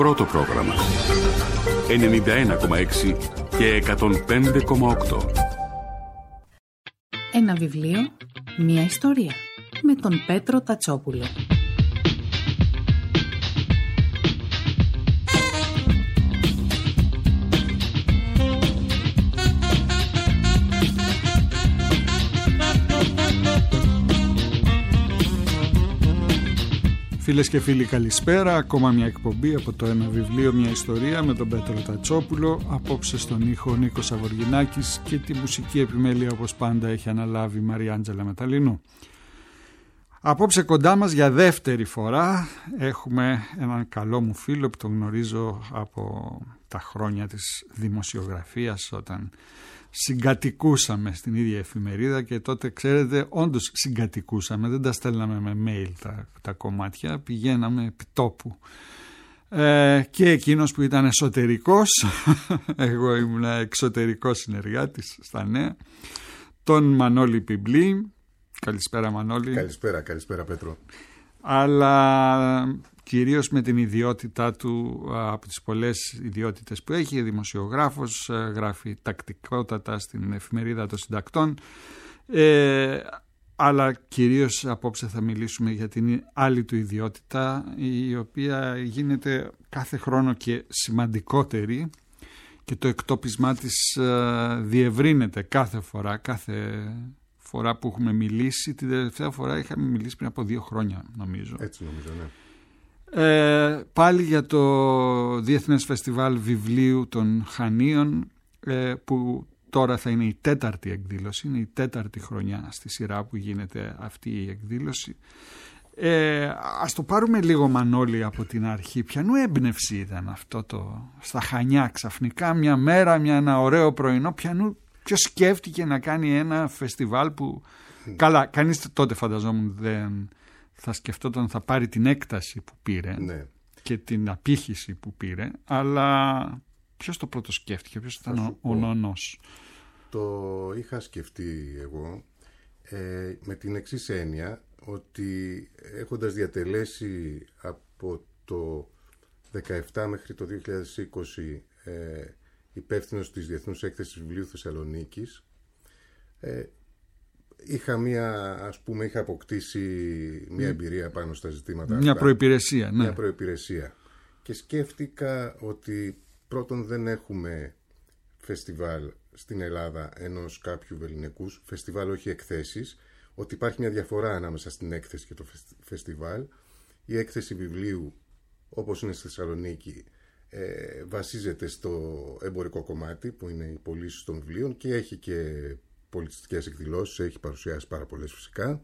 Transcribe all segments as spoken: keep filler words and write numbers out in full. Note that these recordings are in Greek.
πρώτο πρόγραμμα. ενενήντα ένα κόμμα έξι και εκατόν πέντε κόμμα οκτώ. Ένα βιβλίο, μία ιστορία. Με τον Πέτρο Τατσόπουλο. Φίλες και φίλοι, καλησπέρα. Ακόμα μια εκπομπή από το Ένα βιβλίο, μια ιστορία με τον Πέτρο Τατσόπουλο. Απόψε στον ήχο ο Νίκος Αβοργινάκης και τη μουσική επιμέλεια όπως πάντα έχει αναλάβει η Μαριάντζελα Μεταλλινού. Απόψε κοντά μας για δεύτερη φορά έχουμε έναν καλό μου φίλο που τον γνωρίζω από τα χρόνια της δημοσιογραφίας, όταν συγκατοικούσαμε στην ίδια εφημερίδα, και τότε, ξέρετε, όντως συγκατοικούσαμε, δεν τα στέλναμε με mail τα, τα κομμάτια, πηγαίναμε επί τόπου. Ε, και εκείνος που ήταν εσωτερικός, εγώ ήμουν εξωτερικός συνεργάτης στα νέα, τον Μανώλη Πιμπλή. Καλησπέρα Μανώλη. Καλησπέρα, καλησπέρα Πέτρο. Αλλά κυρίως με την ιδιότητά του, από τις πολλές ιδιότητες που έχει, δημοσιογράφος, γράφει τακτικότατα στην εφημερίδα των συντακτών, ε, αλλά κυρίως απόψε θα μιλήσουμε για την άλλη του ιδιότητα, η οποία γίνεται κάθε χρόνο και σημαντικότερη, και το εκτόπισμά της ε, διευρύνεται κάθε φορά, κάθε φορά που έχουμε μιλήσει. Την τελευταία φορά είχαμε μιλήσει πριν από δύο χρόνια, νομίζω. Έτσι νομίζω, ναι. Ε, πάλι για το Διεθνές Φεστιβάλ Βιβλίου των Χανίων, ε, που τώρα θα είναι η τέταρτη εκδήλωση, είναι η τέταρτη χρονιά στη σειρά που γίνεται αυτή η εκδήλωση. Ε, ας το πάρουμε λίγο, Μανώλη, από την αρχή. Ποιανού έμπνευση ήταν αυτό το στα Χανιά ξαφνικά μια μέρα, μια, ένα ωραίο πρωινό, ποιανού, ποιος σκέφτηκε να κάνει ένα φεστιβάλ που mm. καλά, κανείς τότε φανταζόμουν δεν θα σκεφτόταν θα πάρει την έκταση που πήρε, ναι, και την απήχηση που πήρε, αλλά ποιος το πρώτο σκέφτηκε, ποιος ήταν ο, ο νονός? Το είχα σκεφτεί εγώ ε, με την εξής έννοια, ότι έχοντας διατελέσει από το δεκαεπτά μέχρι το δύο χιλιάδες είκοσι ε, υπεύθυνος της Διεθνούς Έκθεσης Βιβλίου Θεσσαλονίκης, ε, είχα μια, ας πούμε, είχα αποκτήσει μια εμπειρία πάνω στα ζητήματα μια αυτά. προϋπηρεσία, ναι. Μια προϋπηρεσία. Και σκέφτηκα ότι πρώτον δεν έχουμε φεστιβάλ στην Ελλάδα ενός κάποιου βεληνικούς, φεστιβάλ όχι εκθέσεις, ότι υπάρχει μια διαφορά ανάμεσα στην έκθεση και το φεστιβάλ. Η έκθεση βιβλίου, όπως είναι στη Θεσσαλονίκη, ε, βασίζεται στο εμπορικό κομμάτι, που είναι οι πωλήσεις των βιβλίων, και έχει και πολιτιστικές εκδηλώσεις, έχει παρουσιάσει πάρα πολλές φυσικά.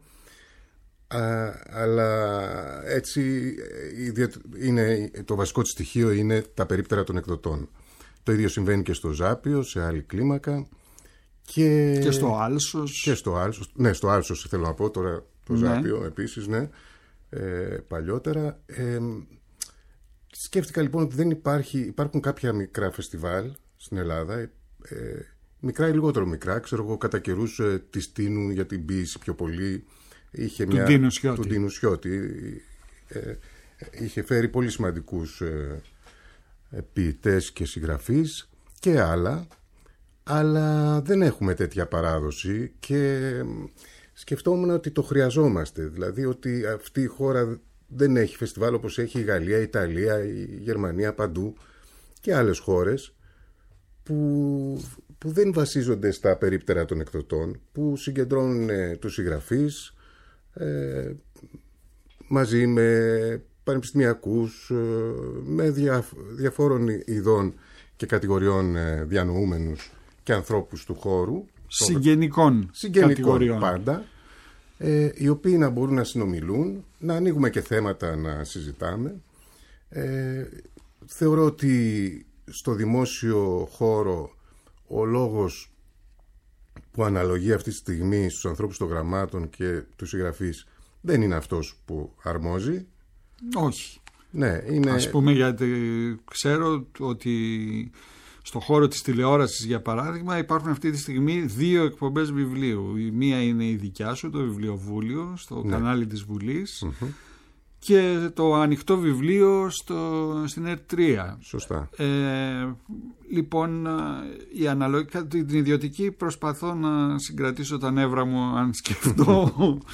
Α, αλλά έτσι είναι, το βασικό της στοιχείο είναι τα περίπτερα των εκδοτών. Το ίδιο συμβαίνει και στο Ζάπιο, σε άλλη κλίμακα. Και, και στο Άλσος. Και στο Άλσος. Ναι, στο Άλσος θέλω να πω τώρα, το ναι. Ζάπιο επίσης, ναι. Ε, παλιότερα. Ε, σκέφτηκα λοιπόν ότι δεν υπάρχει, υπάρχουν κάποια μικρά φεστιβάλ στην Ελλάδα, ε, μικρά ή λιγότερο μικρά, ξέρω εγώ, κατά καιρούς ε, της Τίνου για την ποίηση πιο πολύ. Είχε του μια, Ντίνου Σιώτη. Του Ντίνου Σιώτη. Ε, είχε φέρει πολύ σημαντικούς ε, ποιητές και συγγραφείς και άλλα, αλλά δεν έχουμε τέτοια παράδοση, και σκεφτόμουν ότι το χρειαζόμαστε, δηλαδή ότι αυτή η χώρα δεν έχει φεστιβάλ όπως έχει η Γαλλία, η Ιταλία, η Γερμανία, παντού, και άλλες χώρες που, που δεν βασίζονται στα περίπτερα των εκδοτών, που συγκεντρώνουν ε, τους συγγραφείς ε, μαζί με πανεπιστημιακούς, ε, με δια, διαφόρων ειδών και κατηγοριών ε, διανοούμενους και ανθρώπους του χώρου. Συγγενικών, Συγγενικών κατηγοριών. πάντα, ε, οι οποίοι να μπορούν να συνομιλούν, να ανοίγουμε και θέματα να συζητάμε. Ε, θεωρώ ότι στο δημόσιο χώρο ο λόγος που αναλογεί αυτή τη στιγμή στους ανθρώπους των γραμμάτων και τους συγγραφείς δεν είναι αυτός που αρμόζει. Όχι. Ναι, είναι... Ας πούμε, γιατί ξέρω ότι στο χώρο της τηλεόρασης, για παράδειγμα, υπάρχουν αυτή τη στιγμή δύο εκπομπές βιβλίου. Η μία είναι η δικιά σου, το Βιβλιοβούλιο, στο ναι. κανάλι της Βουλής, mm-hmm. και το ανοιχτό βιβλίο στο, στην ΕΡΤ τρία. Σωστά. Ε, λοιπόν, η αναλογικά, την ιδιωτική προσπαθώ να συγκρατήσω τα νεύρα μου αν σκεφτώ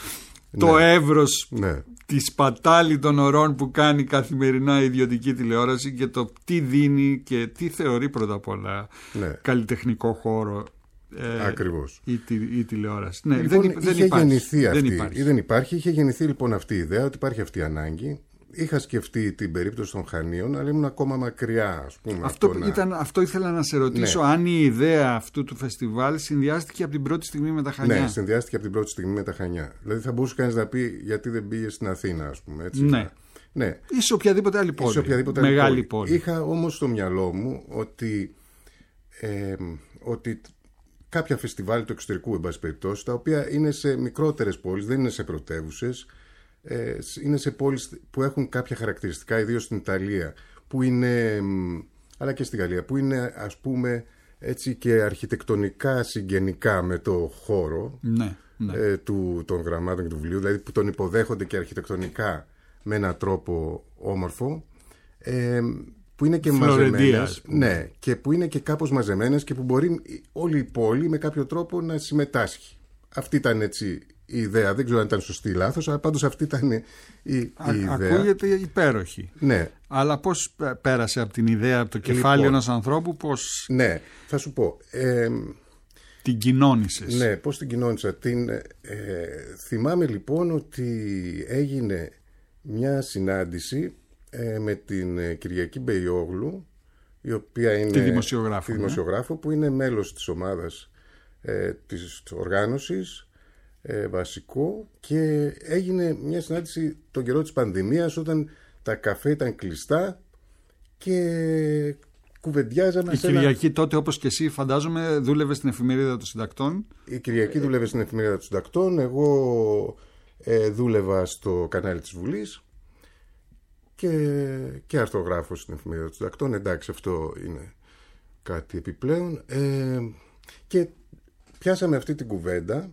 το ναι. εύρος ναι. τη σπατάλη των ωρών που κάνει καθημερινά η ιδιωτική τηλεόραση και το τι δίνει και τι θεωρεί πρώτα απ' όλα ναι. καλλιτεχνικό χώρο. Ε, Ακριβώς. Η, η, η τηλεόραση. Ναι, λοιπόν, δεν, είχε δεν υπάρχει. γεννηθεί αυτή, δεν υπάρχει. Ή δεν υπάρχει. Είχε γεννηθεί λοιπόν αυτή η ιδέα ότι υπάρχει αυτή η ανάγκη. Είχα σκεφτεί την περίπτωση των Χανίων, αλλά ήμουν ακόμα μακριά, ας πούμε. Αυτό, από ήταν, να... αυτό ήθελα να σε ρωτήσω, ναι. αν η ιδέα αυτού του φεστιβάλ συνδυάστηκε από την πρώτη στιγμή με τα Χανιά. Ναι, συνδυάστηκε από την πρώτη στιγμή με τα Χανιά. Δηλαδή θα μπορούσε κανείς να πει γιατί δεν πήγε στην Αθήνα, ας πούμε. Έτσι, ναι. ναι. Ή σε οποιαδήποτε άλλη πόλη. Σε οποιαδήποτε μεγάλη άλλη πόλη. πόλη. Είχα όμως στο μυαλό μου ότι, ε, ότι κάποια φεστιβάλ του εξωτερικού, εν πάση περιπτώσει, τα οποία είναι σε μικρότερες πόλεις, δεν είναι σε πρωτεύουσες, ε, είναι σε πόλεις που έχουν κάποια χαρακτηριστικά, ιδίως στην Ιταλία, που είναι, αλλά και στη Γαλλία, που είναι, ας πούμε, έτσι και αρχιτεκτονικά συγγενικά με το χώρο ναι, ναι. Ε, του, των γραμμάτων και του βιβλίου, δηλαδή που τον υποδέχονται και αρχιτεκτονικά με έναν τρόπο όμορφο, ε, που είναι και μαζεμένες, ναι, και που είναι και κάπως μαζεμένες και που μπορεί όλη η πόλη με κάποιο τρόπο να συμμετάσχει. Αυτή ήταν έτσι η ιδέα. Δεν ξέρω αν ήταν σωστή ή λάθος, αλλά πάντως αυτή ήταν η, η Α, ιδέα. Ακούγεται υπέροχη. Ναι. Αλλά πώς πέρασε από την ιδέα, από το κεφάλι λοιπόν, ενός ανθρώπου, πώς... Ναι, θα σου πω. Ε, την κοινώνησες. Ναι, πώς την κοινώνησα. Την, ε, θυμάμαι λοιπόν ότι έγινε μια συνάντηση ε, με την ε, Κυριακή Μπεϊόγλου, η οποία είναι τη δημοσιογράφο, τη δημοσιογράφο ναι. που είναι μέλος της ομάδας ε, της οργάνωσης, ε, βασικό, και έγινε μια συνάντηση τον καιρό της πανδημίας, όταν τα καφέ ήταν κλειστά και κουβεντιάζαμε. Η Κυριακή ένα... τότε, όπως και εσύ φαντάζομαι, δούλευε στην εφημερίδα των συντακτών. Η Κυριακή δούλευε στην εφημερίδα των συντακτών, εγώ ε, δούλευα στο κανάλι της Βουλής και, και αρθρογράφος στην εφημερίδα των συντακτών. Εντάξει, αυτό είναι κάτι επιπλέον. Ε, και πιάσαμε αυτή την κουβέντα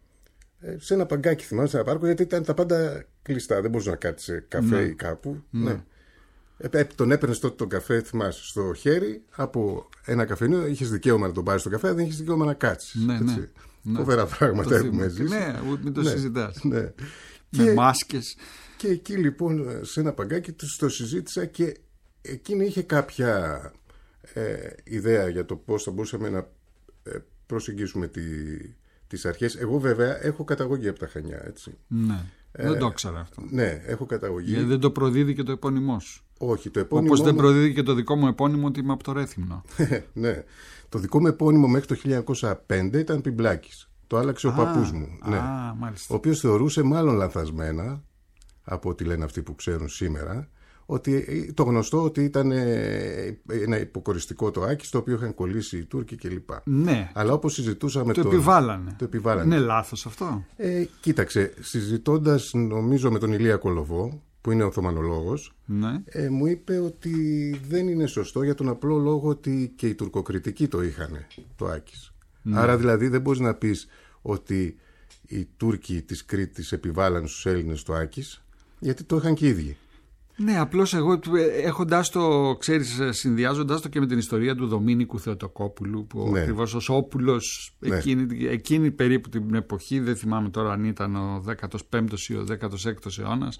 ε, σε ένα παγκάκι, θυμάμαι, σε ένα πάρκο, γιατί ήταν τα πάντα κλειστά. Δεν μπορούσε να κάτσει σε καφέ ή κάπου. Ναι. ναι. Ε, τον έπαιρνες τότε τον καφέ, θυμάσαι, στο χέρι από ένα καφενείο. Είχες δικαίωμα να τον πάρεις τον καφέ, δεν είχες δικαίωμα να κάτσεις. Ναι, ναι, ναι. Φοβερά πράγματα έχουμε ζήσει. Ναι, μην το ναι, συζητάς. Ναι. Με και, μάσκες. Και εκεί λοιπόν σε ένα παγκάκι το συζήτησα και εκείνη είχε κάποια ε, ιδέα για το πώς θα μπορούσαμε να ε, προσεγγίσουμε τη, τις αρχές. Εγώ βέβαια έχω καταγωγή από τα Χανιά, έτσι. Ναι. Ε, δεν το ήξερα αυτό. Ναι, έχω καταγωγή. Γιατί δεν το προδίδει και το επώνυμό σου. Όχι, το επώνυμο. Όπως δεν προδίδει και το δικό μου επώνυμο ότι είμαι από το Ρέθυμνο. Ναι. Το δικό μου επώνυμο μέχρι το χίλια εννιακόσια πέντε ήταν Πιμπλάκης. Το άλλαξε ο α, παππούς μου. Α, ναι. μάλιστα. Ο οποίος θεωρούσε, μάλλον λανθασμένα, από ό,τι λένε αυτοί που ξέρουν σήμερα, ότι το γνωστό ότι ήταν ένα υποκοριστικό το Άκης, το οποίο είχαν κολλήσει οι Τούρκοι κλπ. Ναι. Αλλά όπως συζητούσαμε. Το, τον... επιβάλλανε. το επιβάλλανε. Είναι λάθος αυτό. Ε, κοίταξε, συζητώντας νομίζω με τον Ηλία Κολοβό, που είναι οθωμανολόγος, ναι. ε, μου είπε ότι δεν είναι σωστό για τον απλό λόγο ότι και οι τουρκοκριτικοί το είχαν το Άκης. Ναι. Άρα δηλαδή δεν μπορείς να πεις ότι οι Τούρκοι της Κρήτης επιβάλλαν στους Έλληνες το Άκης, γιατί το είχαν και οι ίδιοι. Ναι, απλώς εγώ έχοντας το, ξέρεις, συνδυάζοντας το και με την ιστορία του Δομήνικου Θεοτοκόπουλου, που ναι. ακριβώς ως όπουλος ναι. εκείνη, εκείνη περίπου την εποχή, δεν θυμάμαι τώρα αν ήταν ο δέκατος πέμπτος ή ο δέκατος έκτος αιώνας,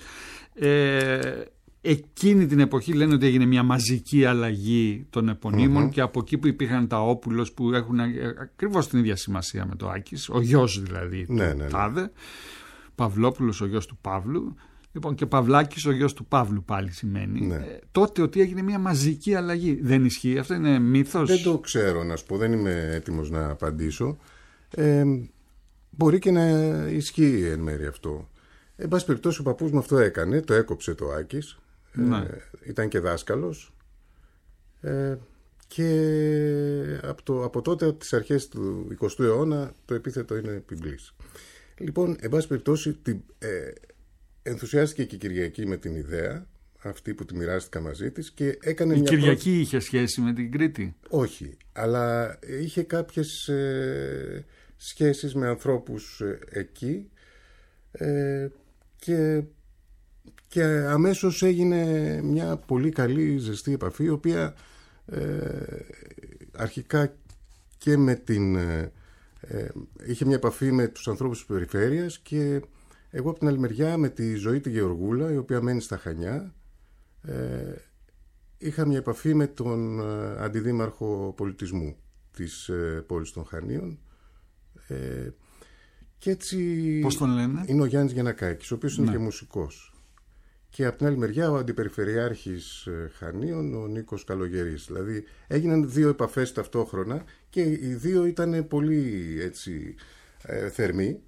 ε, εκείνη την εποχή λένε ότι έγινε μια μαζική αλλαγή των επωνύμων mm-hmm. και από εκεί που υπήρχαν τα όπουλος που έχουν ακριβώς την ίδια σημασία με το Άκης, ο γιος δηλαδή ναι, του ναι, ναι. Τάδε, Παυλόπουλος ο γιος του Παύλου, λοιπόν, και Παυλάκης ο γιος του Παύλου πάλι σημαίνει. Ναι. Ε, τότε ότι έγινε μια μαζική αλλαγή. Δεν ισχύει, αυτό είναι μύθος. Δεν το ξέρω να σου πω, δεν είμαι έτοιμος να απαντήσω. Ε, μπορεί και να ισχύει εν μέρει αυτό. Εν πάση περιπτώσει ο παππούς μου αυτό έκανε, το έκοψε το Άκης. Ναι. Ε, ήταν και δάσκαλος. Ε, και από, το, από τότε, από τις αρχές του εικοστού αιώνα, το επίθετο είναι Πιμπλής. Λοιπόν, εν πάση περιπτώσει, την, ε, ενθουσιάστηκε και η Κυριακή με την ιδέα αυτή που τη μοιράστηκα μαζί της και έκανε η μια Κυριακή πρώτη... είχε σχέση με την Κρήτη? Όχι, αλλά είχε κάποιες ε, σχέσεις με ανθρώπους ε, εκεί ε, και και αμέσως έγινε μια πολύ καλή ζεστή επαφή, η οποία ε, αρχικά και με την ε, ε, είχε μια επαφή με τους ανθρώπους της περιφέρειας, και εγώ από την άλλη μεριά με τη Ζωή τη Γεωργούλα, η οποία μένει στα Χανιά, ε, είχα μια επαφή με τον ε, αντιδήμαρχο πολιτισμού της ε, πόλης των Χανίων, ε, και έτσι. Πώς τον λένε? Είναι ο Γιάννης Γιαννακάκης, ο οποίος είναι, ναι, και μουσικός. Και από την άλλη μεριά ο αντιπεριφερειάρχης Χανίων, ο Νίκος Καλογερής. Δηλαδή έγιναν δύο επαφές ταυτόχρονα και οι δύο ήταν πολύ έτσι ε, θερμοί,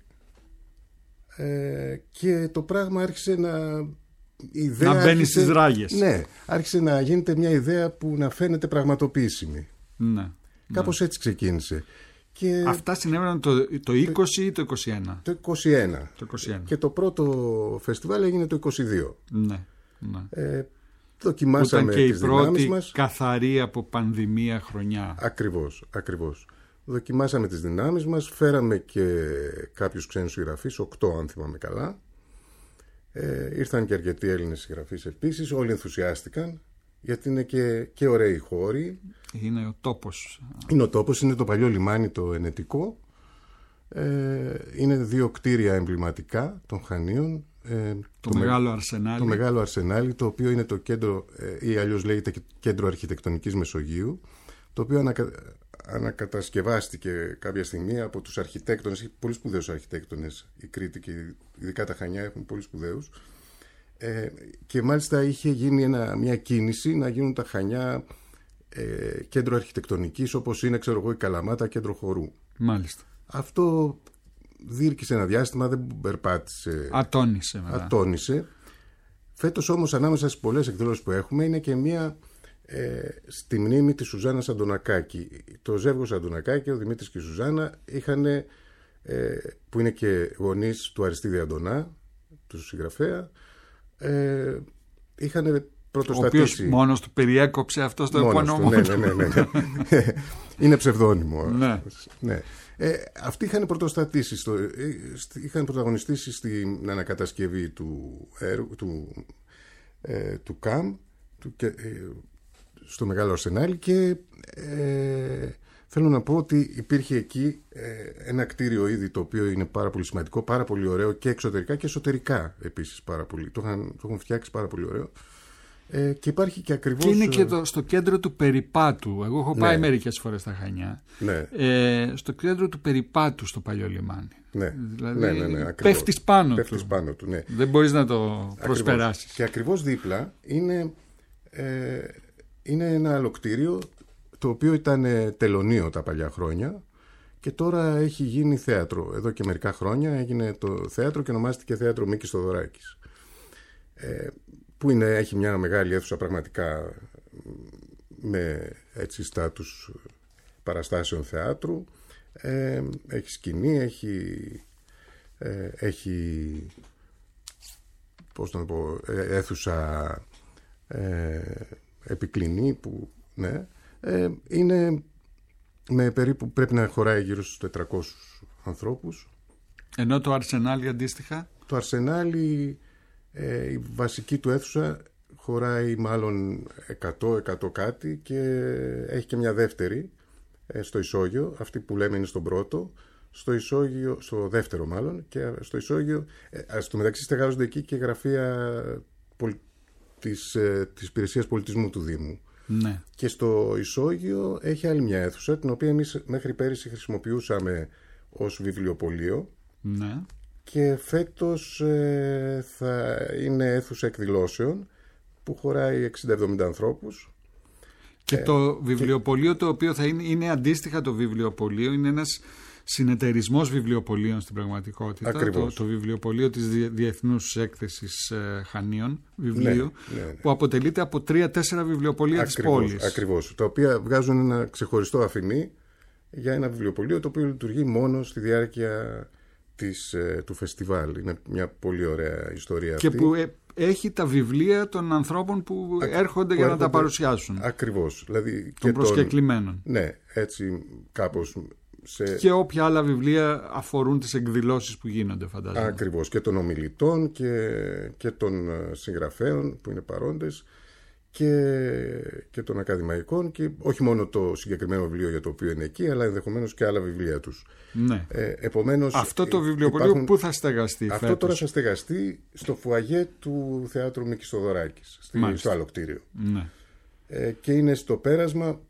ε, και το πράγμα άρχισε να... Η ιδέα να μπαίνει άρχισε, στις ράγες. Ναι, άρχισε να γίνεται μια ιδέα που να φαίνεται πραγματοποιήσιμη. Ναι. Κάπως, ναι, έτσι ξεκίνησε. Και αυτά συνέβαιναν το, το είκοσι ή το είκοσι ένα? Το είκοσι ένα. Το είκοσι ένα. Και το πρώτο φεστιβάλ έγινε το είκοσι δύο. Ναι, ναι. Ε, δοκιμάσαμε τις τις δυνάμεις μας. Ήταν και η πρώτη καθαρή από πανδημία χρονιά. Ακριβώς, ακριβώς. Δοκιμάσαμε τις δυνάμεις μας, φέραμε και κάποιους ξένους συγγραφείς, οκτώ αν θυμάμαι καλά. Ε, ήρθαν και αρκετοί Έλληνες συγγραφείς επίσης, όλοι ενθουσιάστηκαν, γιατί είναι και, και ωραίοι χώροι. Είναι ο τόπος. Είναι ο τόπος, είναι το παλιό λιμάνι το Ενετικό. Ε, είναι δύο κτίρια εμβληματικά των Χανίων. Ε, το, το μεγάλο αρσενάλι. Το μεγάλο αρσενάλι, το οποίο είναι το κέντρο, ε, ή αλλιώς λέγεται κέντρο αρχιτεκτονικής Μεσογείου, το οποίο ανακα, ανακατασκευάστηκε κάποια στιγμή από τους αρχιτέκτονες. Έχει πολύ σπουδαίους αρχιτέκτονες η Κρήτη, και ειδικά τα Χανιά έχουν πολύ σπουδαίους. Ε, και μάλιστα είχε γίνει ένα, μια κίνηση να γίνουν τα Χανιά ε, κέντρο αρχιτεκτονικής, όπως είναι, ξέρω εγώ, η Καλαμάτα κέντρο χορού. Μάλιστα. Αυτό διήρκησε ένα διάστημα, δεν περπάτησε. Ατόνισε μετά. Ατόνισε. Φέτος όμως, ανάμεσα στις πολλές εκδηλώσεις που έχουμε, είναι και μία ε, στη μνήμη της Σουζάννας Αντωνακάκη. Το ζεύγος Αντωνακάκη, ο Δημήτρης και η Σουζάννα, είχαν, ε, που είναι και γονείς του Αριστίδη Αντωνά, του συγγραφέα, ε, είχαν πρωτοστατήσει. Ο οποίος μόνος του περιέκοψε αυτό στο επώνυμο. Ναι, ναι, ναι, ναι, ναι. Είναι ψευδόνυμο. Ναι. Ναι. Ε, αυτοί είχαν πρωτοστατήσει, στο, είχαν πρωταγωνιστήσει στην ανακατασκευή του, έργου, του, ε, του ΚΑΜ, του, ε, στο Μεγάλο Αρσενάλι, και ε, θέλω να πω ότι υπήρχε εκεί ε, ένα κτίριο ήδη, το οποίο είναι πάρα πολύ σημαντικό, πάρα πολύ ωραίο, και εξωτερικά και εσωτερικά επίσης πάρα πολύ. Το έχουν, το έχουν φτιάξει πάρα πολύ ωραίο. Ε, και υπάρχει και ακριβώς. Και είναι και το, στο κέντρο του περιπάτου. Εγώ έχω πάει, ναι, μερικές φορές στα Χανιά. Ναι. Ε, στο κέντρο του περιπάτου στο παλιό λιμάνι. Ναι. Δηλαδή, ναι, ναι, ναι, πέφτεις πάνω πέφτεις του. Πάνω του, ναι. Δεν μπορείς να το προσπεράσεις. Ακριβώς. Και ακριβώς δίπλα είναι, ε, είναι ένα άλλο κτίριο, το οποίο ήταν τελωνείο τα παλιά χρόνια, και τώρα έχει γίνει θέατρο. Εδώ και μερικά χρόνια έγινε το θέατρο και ονομάστηκε Θέατρο Μίκης Θοδωράκης. Ε, που είναι, έχει μια μεγάλη αίθουσα πραγματικά με έτσι στάτους παραστάσεων θεάτρου, ε, έχει σκηνή, έχει, ε, έχει πώς να πω, αίθουσα ε, επικλινή που, ναι, ε, είναι με περίπου, πρέπει να χωράει γύρω στους τετρακόσιους ανθρώπους. Ενώ το Αρσενάλι αντίστοιχα? Το Αρσενάλι, Ε, η βασική του αίθουσα χωράει μάλλον εκατό, εκατό κάτι, και έχει και μια δεύτερη ε, στο ισόγειο, αυτή που λέμε είναι στον πρώτο, στο ισόγειο, στο δεύτερο μάλλον, και στο ισόγειο, ε, στο μεταξύ στεγάζονται εκεί και γραφεία πολ, της, ε, της υπηρεσίας πολιτισμού του Δήμου. Ναι. Και στο ισόγειο έχει άλλη μια αίθουσα, την οποία εμείς μέχρι πέρυσι χρησιμοποιούσαμε ως βιβλιοπωλείο. Ναι. Και φέτος ε, θα είναι αίθουσα εκδηλώσεων που χωράει εξήντα εβδομήντα ανθρώπους. Και ε, το βιβλιοπωλείο, και το οποίο θα είναι, είναι αντίστοιχα το βιβλιοπωλείο, είναι ένας συνεταιρισμός βιβλιοπωλείων στην πραγματικότητα. Ακριβώς. Το, το βιβλιοπωλείο της Διεθνούς Έκθεσης ε, Χανίων βιβλίου, ναι, ναι, ναι. που αποτελείται από τρία-τέσσερα βιβλιοπωλεία της πόλης. Ακριβώς, τα οποία βγάζουν ένα ξεχωριστό αφημί για ένα βιβλιοπωλείο, το οποίο λειτουργεί μόνο στη διάρκεια της, του φεστιβάλ. Είναι μια πολύ ωραία ιστορία και αυτή. Και που ε, έχει τα βιβλία των ανθρώπων που Α, έρχονται που για έρχονται, να τα παρουσιάσουν. Ακριβώς. Δηλαδή, των προσκεκλημένων. Ναι, έτσι κάπως σε... Και όποια άλλα βιβλία αφορούν τις εκδηλώσεις που γίνονται, φαντάζομαι. Ακριβώς, και των ομιλητών και, και των συγγραφέων που είναι παρόντες και, και των ακαδημαϊκών, και όχι μόνο το συγκεκριμένο βιβλίο για το οποίο είναι εκεί, αλλά ενδεχομένως και άλλα βιβλία τους. Ναι. Ε, επομένως, αυτό το βιβλιοπωλείο υπάρχουν... πού θα στεγαστεί Αυτό φέτος? τώρα θα στεγαστεί στο φουαγέ του Θεάτρου Μίκης Θοδωράκης, στη, στο άλλο κτίριο. Ναι. Ε, και είναι στο πέρασμα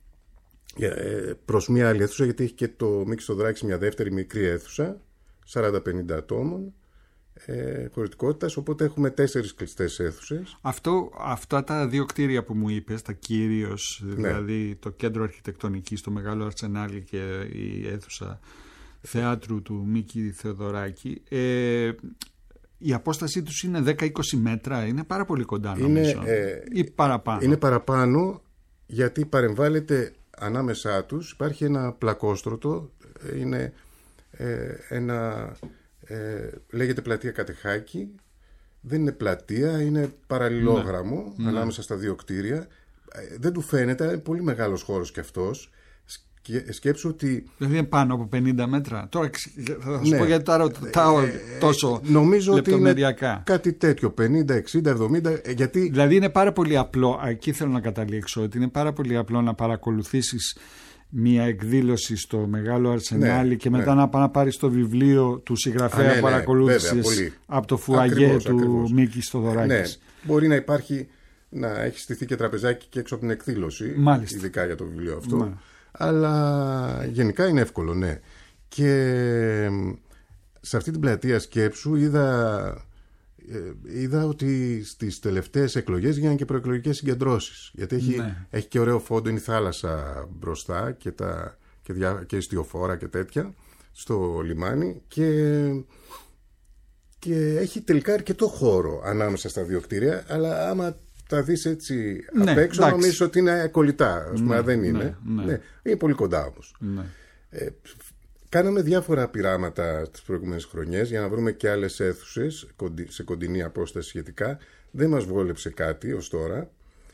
προς μια άλλη αίθουσα, γιατί έχει και το Μίκης Θοδωράκης μια δεύτερη μικρή αίθουσα σαράντα πενήντα ατόμων ε, χωρητικότητας, οπότε έχουμε τέσσερις κλειστές αίθουσες. Αυτό, αυτά τα δύο κτίρια που μου είπες, τα κυρίως, ναι. δηλαδή το κέντρο αρχιτεκτονικής, το Μεγάλο Αρσενάλι και η αίθουσα θεάτρου του Μίκη Θεοδωράκη, ε, η απόστασή τους είναι δέκα με είκοσι μέτρα, είναι πάρα πολύ κοντά νομίζω, είναι, ε, ή παραπάνω? Είναι παραπάνω, γιατί παρεμβάλλεται ανάμεσά τους, υπάρχει ένα πλακόστρωτο, είναι ε, ένα ε, λέγεται πλατεία Κατεχάκη, δεν είναι πλατεία, είναι παραλληλόγραμμο, ναι, ανάμεσα στα δύο κτίρια, ε, δεν του φαίνεται, είναι πολύ μεγάλος χώρος κι αυτός. Σκέψου ότι... Δηλαδή είναι πάνω από πενήντα μέτρα. Τώρα θα σου ναι. πω γιατί τα ρωτάω τόσο ε, νομίζω λεπτομεριακά. Ότι είναι κάτι τέτοιο, πενήντα, εξήντα, εβδομήντα, γιατί... Δηλαδή είναι πάρα πολύ απλό, εκεί θέλω να καταλήξω, ότι είναι πάρα πολύ απλό να παρακολουθήσεις μια εκδήλωση στο Μεγάλο Αρσενάλι, ναι, και μετά ναι. να πάει να πάρεις το βιβλίο του συγγραφέα ναι, ναι, παρακολούθησης από το φουαγέ ακριβώς, του ακριβώς. Μίκη Θοδωράκης. Ναι, μπορεί να υπάρχει, να έχει στηθεί και τραπεζάκι και έξω από την εκδήλωση, μάλιστα, ειδικά για το βιβλίο αυτό. Μάλιστα. Αλλά γενικά είναι εύκολο, ναι. Και σε αυτή την πλατεία σκέψου είδα, είδα ότι στις τελευταίες εκλογές γίνανε και προεκλογικές συγκεντρώσεις. Γιατί έχει, ναι. έχει και ωραίο φόντο, είναι η θάλασσα μπροστά και, τα, και, δια, και ιστιοφόρα και τέτοια στο λιμάνι, και, και έχει τελικά αρκετό χώρο ανάμεσα στα δύο κτίρια, αλλά άμα τα δεις έτσι ναι, απ' έξω νομίζεις ότι είναι κολλητά, ας πούμε, ναι, δεν είναι. Ναι, ναι. Ναι, είναι πολύ κοντά όμως. Ναι. Ε, κάναμε διάφορα πειράματα τις προηγούμενες χρονιές για να βρούμε και άλλες αίθουσες σε κοντινή απόσταση σχετικά. Δεν μας βόλεψε κάτι ως τώρα.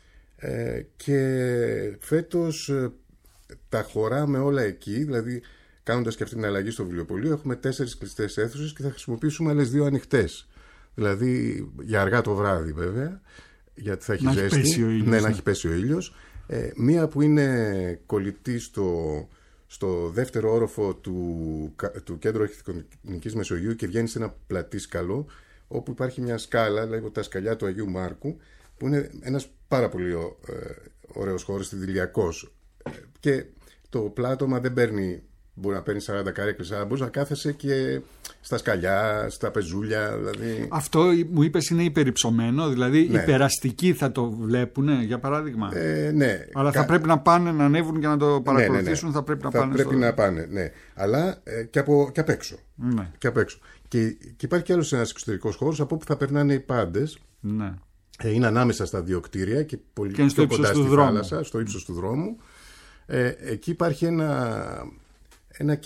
Ε, και φέτος ε, τα χωράμε όλα εκεί, δηλαδή κάνοντας και αυτή την αλλαγή στο βιβλιοπωλείο έχουμε τέσσερις κλειστές αίθουσες και θα χρησιμοποιήσουμε άλλες δύο ανοιχτές. Δηλαδή για αργά το βράδυ βέβαια, γιατί θα έχει να ζέστη, έχει ήλιος, ναι, ναι, να έχει πέσει ο ήλιος. Ε, μία που είναι κολλητή στο, στο δεύτερο όροφο του, του Κέντρου Αρχιτεκτονικής Μεσογείου και βγαίνει σε ένα πλατή σκαλό, όπου υπάρχει μια σκάλα, λέγεται τα σκαλιά του Αγίου Μάρκου, που είναι ένας πάρα πολύ ε, ωραίος χώρος, idηλιακός. Ε, και το πλάτωμα δεν παίρνει, μπορεί να παίρνει σαράντα καρέκλες, αλλά μπορεί να κάθεσαι και στα σκαλιά, στα πεζούλια. Δηλαδή... Αυτό μου είπες είναι υπερυψωμένο, δηλαδή ναι. Οι περαστικοί θα το βλέπουν, για παράδειγμα. Ε, ναι. Αλλά Κα... θα πρέπει να πάνε να ανέβουν και να το παρακολουθήσουν, ναι, ναι, ναι. θα πρέπει να θα πάνε. Πρέπει στο... να πάνε, ναι. Αλλά ε, και, από, και απ' έξω. Ναι. Και απ' έξω. Και, και υπάρχει κι άλλος ένας εξωτερικός χώρος από όπου θα περνάνε οι πάντες. Ναι. Ε, είναι ανάμεσα στα δύο κτίρια και πολύ και πιο κοντά στη θάλασσα, στο ύψος του δρόμου. Ε, εκεί υπάρχει ένα, ένα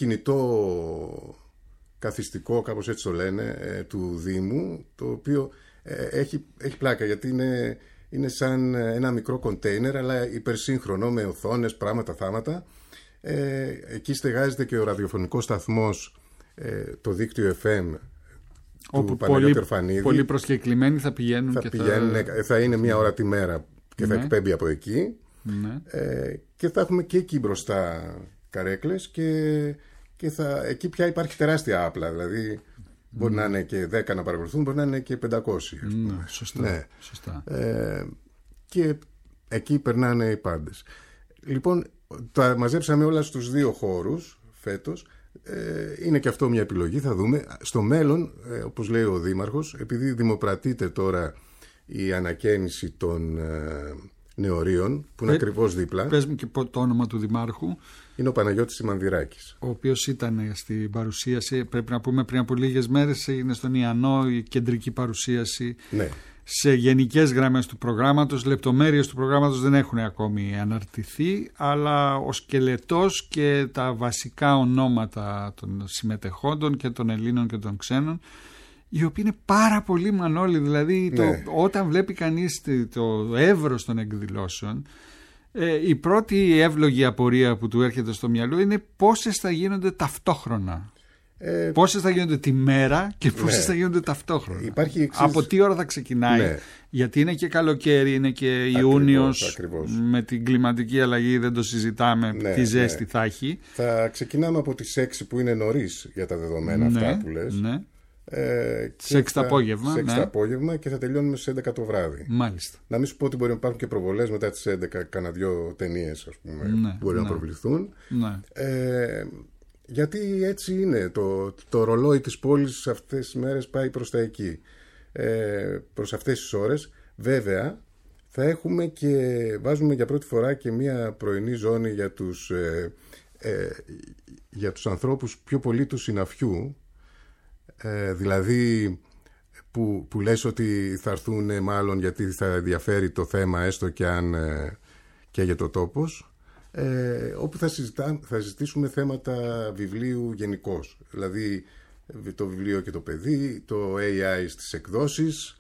κινητό καθιστικό, κάπως έτσι το λένε, ε, του Δήμου, το οποίο ε, έχει, έχει πλάκα, γιατί είναι, είναι σαν ένα μικρό κοντέινερ, αλλά υπερσύγχρονο, με οθόνες, πράγματα, θάματα. Ε, εκεί στεγάζεται και ο ραδιοφωνικός σταθμός, ε, το δίκτυο εφ εμ, όπου πολύ, πολύ προσκεκλημένοι θα πηγαίνουν θα, και πηγαίνουν, θα... θα είναι μία ώρα τη μέρα και ναι. θα εκπέμπει από εκεί. Ναι. Ε, και θα έχουμε και εκεί μπροστά καρέκλες και, και θα, εκεί πια υπάρχει τεράστια άπλα, δηλαδή μπορεί ναι. να είναι και δέκα να παρακολουθούν, μπορεί να είναι και πεντακόσια. Ναι, σωστά, ναι. σωστά. Ε, και εκεί περνάνε οι πάντες. Λοιπόν, τα μαζέψαμε όλα στους δύο χώρους φέτος. Ε, είναι και αυτό μια επιλογή, θα δούμε. Στο μέλλον, ε, όπως λέει ο Δήμαρχος, επειδή δημοπρατείται τώρα η ανακαίνιση των ε, νεωρίων, που είναι Πε, ακριβώς δίπλα. Πες μου και το όνομα του Δημάρχου. Είναι ο Παναγιώτης Σιμανδυράκης, ο οποίος ήταν στην παρουσίαση, πρέπει να πούμε πριν από λίγες μέρες, έγινε στον Ιαννό η κεντρική παρουσίαση. Ναι. Σε γενικές γραμμές του προγράμματος, λεπτομέρειες του προγράμματος δεν έχουν ακόμη αναρτηθεί, αλλά ο σκελετός και τα βασικά ονόματα των συμμετεχόντων και των Ελλήνων και των ξένων, οι οποίοι είναι πάρα πολύ μανόλοι, δηλαδή ναι. το, όταν βλέπει κανείς το εύρος των εκδηλώσεων, Ε, η πρώτη εύλογη απορία που του έρχεται στο μυαλό είναι πόσες θα γίνονται ταυτόχρονα. Ε, πόσες θα γίνονται τη μέρα και πόσες ναι. θα γίνονται ταυτόχρονα. Υπάρχει εξής... Από τι ώρα θα ξεκινάει. Ναι. Γιατί είναι και καλοκαίρι, είναι και ακριβώς, Ιούνιος. Ακριβώς. Με την κλιματική αλλαγή δεν το συζητάμε. Ναι, τι ζέστη ναι. θα έχει. Θα ξεκινάμε από τις έξι που είναι νωρίς για τα δεδομένα ναι, αυτά που λες. Ναι. Ε, σε έξι το απόγευμα. Σε έξι ναι. απόγευμα και θα τελειώνουμε στις έντεκα το βράδυ. Μάλιστα. Να μην σου πω ότι μπορεί να υπάρχουν και προβολές μετά τις έντεκα, κάνα δυο ταινίες ας πούμε, ναι, μπορεί ναι. να προβληθούν. Ναι. Ε, γιατί έτσι είναι. Το, το ρολόι της πόλης αυτές τις μέρες πάει προς τα εκεί. Ε, προς αυτές τις ώρες. Βέβαια θα έχουμε και βάζουμε για πρώτη φορά και μια πρωινή ζώνη για τους, ε, ε, για τους ανθρώπους πιο πολύ του συναφιού. Ε, δηλαδή που, που λες ότι θα έρθουν μάλλον γιατί θα ενδιαφέρει το θέμα έστω και αν ε, και για το τόπος, ε, όπου θα, συζητά, θα συζητήσουμε θέματα βιβλίου γενικώς, δηλαδή το βιβλίο και το παιδί, το έι άι στις εκδόσεις,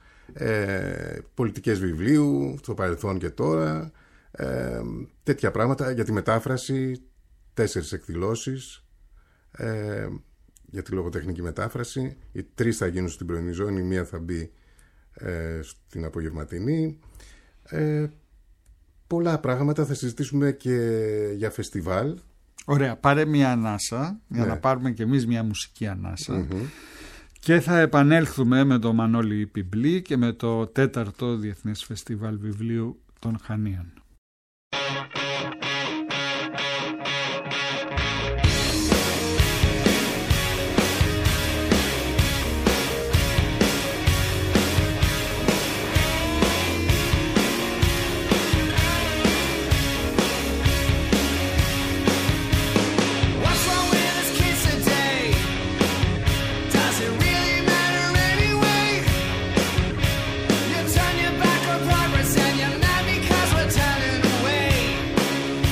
ε, πολιτικές βιβλίου στο παρελθόν και τώρα, ε, τέτοια πράγματα, για τη μετάφραση, τέσσερις εκδηλώσεις, ε, για τη λογοτεχνική μετάφραση. Οι τρεις θα γίνουν στην πρωινή ζώνη, η μία θα μπει ε, στην απογευματινή. Ε, πολλά πράγματα. Θα συζητήσουμε και για φεστιβάλ. Ωραία, πάρε μια ανάσα για ναι. να πάρουμε και εμείς μια μουσική ανάσα. Mm-hmm. Και θα επανέλθουμε με το Μανώλη Πιμπλή και με το τέταρτο Διεθνές Φεστιβάλ Βιβλίου των Χανίων. Turn your back on progress and you're mad because we're turning away.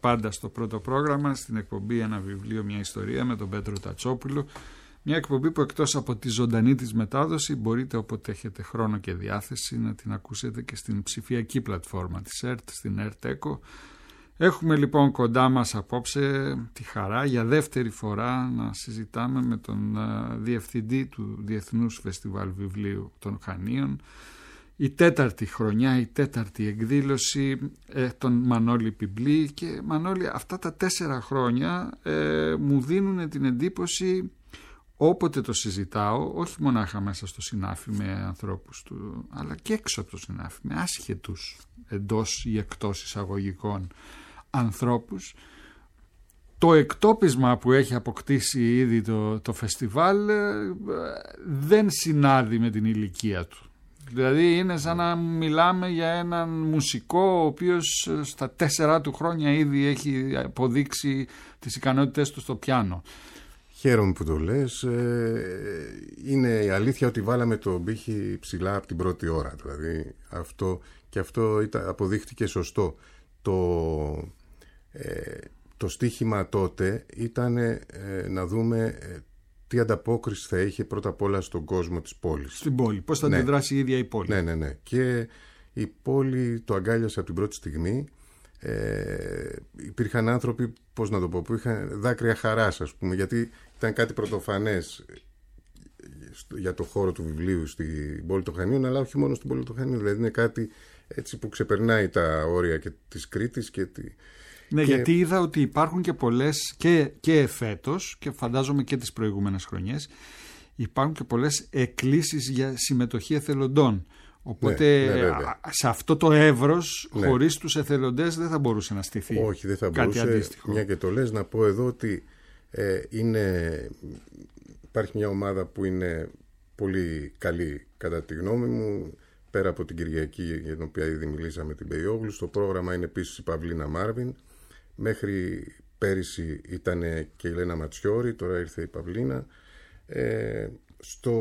πάντα στο πρώτο πρόγραμμα, στην εκπομπή «Ένα βιβλίο, μια ιστορία» με τον Πέτρο Τατσόπουλο. Μια εκπομπή που εκτός από τη ζωντανή της μετάδοση μπορείτε όποτε έχετε χρόνο και διάθεση να την ακούσετε και στην ψηφιακή πλατφόρμα της ΕΡΤ, στην ΕΡΤ Echo. Έχουμε λοιπόν κοντά μας απόψε τη χαρά για δεύτερη φορά να συζητάμε με τον uh, διευθυντή του Διεθνούς Φεστιβάλ Βιβλίου των Χανίων, η τέταρτη χρονιά, η τέταρτη εκδήλωση, ε, τον Μανώλη Πιμπλή. Και Μανώλη, αυτά τα τέσσερα χρόνια ε, μου δίνουν την εντύπωση, όποτε το συζητάω, όχι μονάχα μέσα στο συνάφι με ανθρώπους του, αλλά και έξω από το συνάφι, με άσχετους εντός ή εκτός εισαγωγικών ανθρώπους, το εκτόπισμα που έχει αποκτήσει ήδη το, το φεστιβάλ ε, δεν συνάδει με την ηλικία του. Δηλαδή είναι σαν να μιλάμε για έναν μουσικό ο οποίος στα τέσσερα του χρόνια ήδη έχει αποδείξει τις ικανότητες του στο πιάνο. Χαίρομαι που το λες. Είναι η αλήθεια ότι βάλαμε το πύχη ψηλά από την πρώτη ώρα. Δηλαδή αυτό, και αυτό ήταν, αποδείχτηκε σωστό. Το, ε, το στίχημα τότε ήταν ε, να δούμε ε, τι ανταπόκριση θα είχε πρώτα απ' όλα στον κόσμο της πόλης. Στην πόλη. Πώς θα ναι. αντιδράσει η ίδια η πόλη. Ναι, ναι, ναι. Και η πόλη το αγκάλιασε από την πρώτη στιγμή. Ε, υπήρχαν άνθρωποι, πώς να το πω, που είχαν δάκρυα χαράς, ας πούμε, γιατί ήταν κάτι πρωτοφανές για το χώρο του βιβλίου στην πόλη των Χανίων, αλλά όχι μόνο στην πόλη των Χανίων. Δηλαδή είναι κάτι έτσι που ξεπερνάει τα όρια και της Κρήτης και τη... Ναι, και... γιατί είδα ότι υπάρχουν και πολλές και, και φέτος και φαντάζομαι και τις προηγούμενες χρονιές υπάρχουν και πολλές εκκλήσεις για συμμετοχή εθελοντών. Οπότε ναι, ναι, σε αυτό το εύρος, ναι. χωρίς τους εθελοντές δεν θα μπορούσε να στηθεί. Όχι, δεν θα κάτι μπορούσε. Αντίστοιχο. Μια και το λες, να πω εδώ ότι ε, είναι, υπάρχει μια ομάδα που είναι πολύ καλή κατά τη γνώμη μου, πέρα από την Κυριακή για την οποία ήδη μιλήσαμε, την Πεϊόγλου. Στο πρόγραμμα είναι επίσης η Παυλίνα Μάρβιν. Μέχρι πέρυσι ήταν και η Λένα Ματσιόρη, τώρα ήρθε η Παυλίνα. Ε, στο...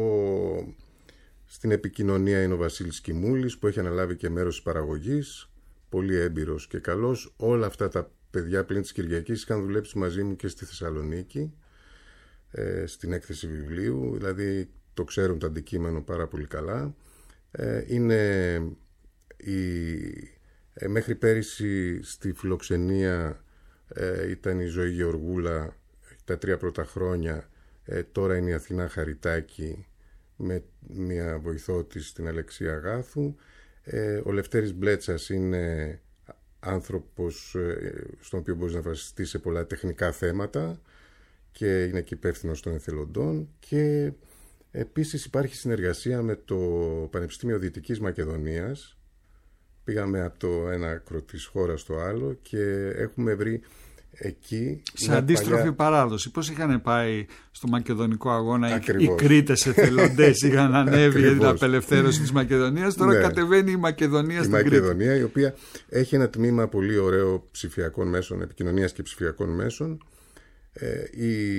Στην επικοινωνία είναι ο Βασίλης Κιμούλης που έχει αναλάβει και μέρος της παραγωγής, πολύ έμπειρος και καλός. Όλα αυτά τα παιδιά πλην της Κυριακής είχαν δουλέψει μαζί μου και στη Θεσσαλονίκη, ε, στην έκθεση βιβλίου, δηλαδή το ξέρουν το αντικείμενο πάρα πολύ καλά. Ε, είναι η, ε, μέχρι πέρυσι στη φιλοξενία ε, ήταν η Ζωή Γεωργούλα τα τρία πρώτα χρόνια, ε, τώρα είναι η Αθηνά Χαριτάκη με μια βοηθό της, την Αλεξία Αγάθου. Ε, ο Λευτέρης Μπλέτσας είναι άνθρωπος ε, στον οποίο μπορείς να βασιστείς σε πολλά τεχνικά θέματα και είναι και υπεύθυνος των εθελοντών. Και επίσης υπάρχει συνεργασία με το Πανεπιστήμιο Δυτικής Μακεδονίας. Πήγαμε από το ένα άκρο της χώρας στο άλλο και έχουμε βρει εκεί σε αντίστροφη παλιά... παράδοση. Πώς είχαν πάει στο μακεδονικό αγώνα Ακριβώς. οι Κρήτες εθελοντές, είχαν ανέβει για την απελευθέρωση της Μακεδονίας. Τώρα ναι. κατεβαίνει η Μακεδονία η στην Μακεδονία, Κρήτη. Η οποία έχει ένα τμήμα πολύ ωραίο ψηφιακών μέσων, επικοινωνίας και ψηφιακών μέσων. Ε, η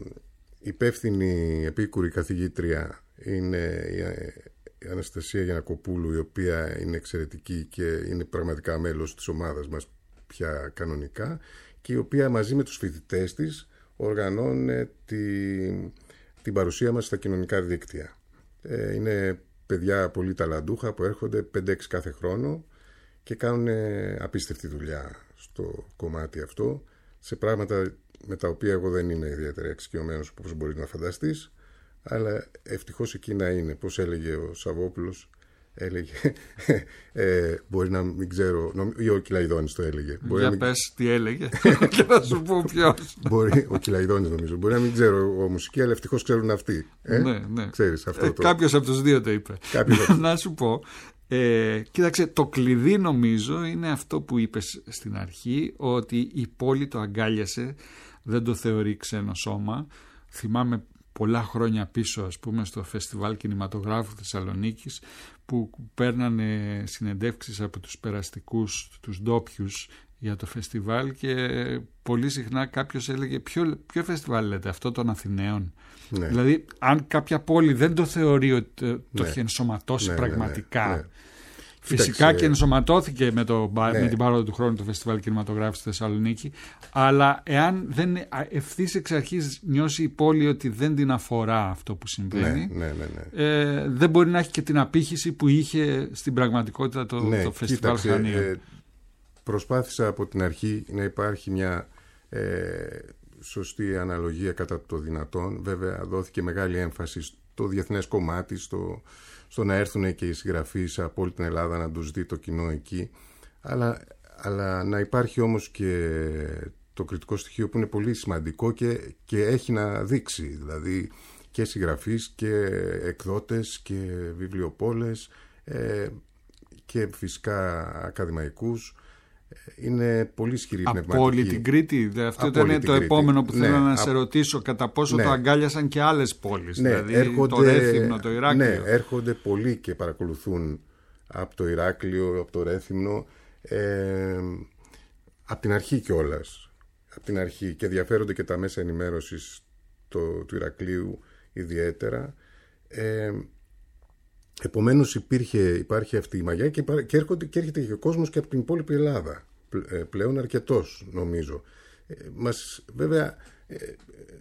υπεύθυνη επίκουρη καθηγήτρια είναι η Αναστασία Γιαννακοπούλου, η οποία είναι εξαιρετική και είναι πραγματικά μέλος της ομάδας μας πια κανονικά, και η οποία μαζί με τους φοιτητές της οργανώνει τη, την παρουσία μας στα κοινωνικά δίκτυα. Ε, είναι παιδιά πολύ ταλαντούχα που έρχονται πέντε έξι κάθε χρόνο και κάνουν απίστευτη δουλειά στο κομμάτι αυτό, σε πράγματα με τα οποία εγώ δεν είμαι ιδιαίτερα εξοικειωμένος, όπως μπορεί να φανταστείς, αλλά ευτυχώς εκεί να είναι. Πώς έλεγε ο Σαββόπουλος, έλεγε, ε, μπορεί να μην ξέρω, ή ο Κυλαϊδόνης το έλεγε. Για να μην... πες τι έλεγε και θα σου πω ποιος. Μπορεί, ο Κυλαϊδόνης νομίζω. Μπορεί να μην ξέρω εγώ μουσική, αλλά ευτυχώς ξέρουν αυτοί. Ε? Ναι, ναι. Ξέρεις αυτό. Ε, το... Κάποιος από τους δύο το είπε. από... Να σου πω, ε, κοίταξε, το κλειδί νομίζω είναι αυτό που είπες στην αρχή, ότι η πόλη το αγκάλιασε, δεν το θεωρεί ξένο σώμα. Θυμάμαι πολλά χρόνια πίσω, ας πούμε, στο Φεστιβάλ Κινηματογράφου Θεσσαλονίκης, που παίρνανε συνεντεύξεις από τους περαστικούς, τους ντόπιους για το φεστιβάλ, και πολύ συχνά κάποιος έλεγε ποιο, ποιο φεστιβάλ λέτε, αυτό των Αθηναίων? Ναι. Δηλαδή αν κάποια πόλη δεν το θεωρεί ότι το ναι. έχει ενσωματώσει ναι, πραγματικά. ναι, ναι, ναι. Φυσικά Κοίταξε, και ενσωματώθηκε με, το, ναι. με την πάροδο του χρόνου το Φεστιβάλ Κινηματογράφου στη Θεσσαλονίκη, αλλά εάν δεν ευθύς εξ αρχής νιώσει η πόλη ότι δεν την αφορά αυτό που συμβαίνει, ναι, ναι, ναι, ναι. Ε, δεν μπορεί να έχει και την απήχηση που είχε στην πραγματικότητα το, ναι, το Φεστιβάλ Χανίων. Ε, προσπάθησα από την αρχή να υπάρχει μια ε, σωστή αναλογία κατά το δυνατόν. Βέβαια δόθηκε μεγάλη έμφαση στο διεθνές κομμάτι, στο, στο να έρθουν και οι συγγραφείς από όλη την Ελλάδα να τους δει το κοινό εκεί, αλλά, αλλά να υπάρχει όμως και το κριτικό στοιχείο που είναι πολύ σημαντικό και, και έχει να δείξει, δηλαδή και συγγραφείς και εκδότες και βιβλιοπόλες ε, και φυσικά ακαδημαϊκούς. Είναι πολύ ισχυρή πνευματική. Από όλη την Κρήτη. Αυτό ήταν το Κρήτη. Επόμενο που θέλω ναι, να α... σε ρωτήσω, κατά πόσο ναι. το αγκάλιασαν και άλλες πόλεις. Ναι, δηλαδή έρχονται, το Ρέθυμνο, το Ηράκλειο. Ναι, έρχονται πολλοί και παρακολουθούν από το Ηράκλειο, από το Ρέθυμνο, ε, από την αρχή κιόλας. Από την αρχή, και ενδιαφέρονται και τα μέσα ενημέρωσης το, του Ηρακλείου ιδιαίτερα. Ε, Επομένως υπήρχε, υπάρχει αυτή η μαγιά και, και, έρχονται, και έρχεται και ο κόσμος και από την υπόλοιπη Ελλάδα. Πλέον αρκετός, νομίζω. Ε, μας, βέβαια ε, ε,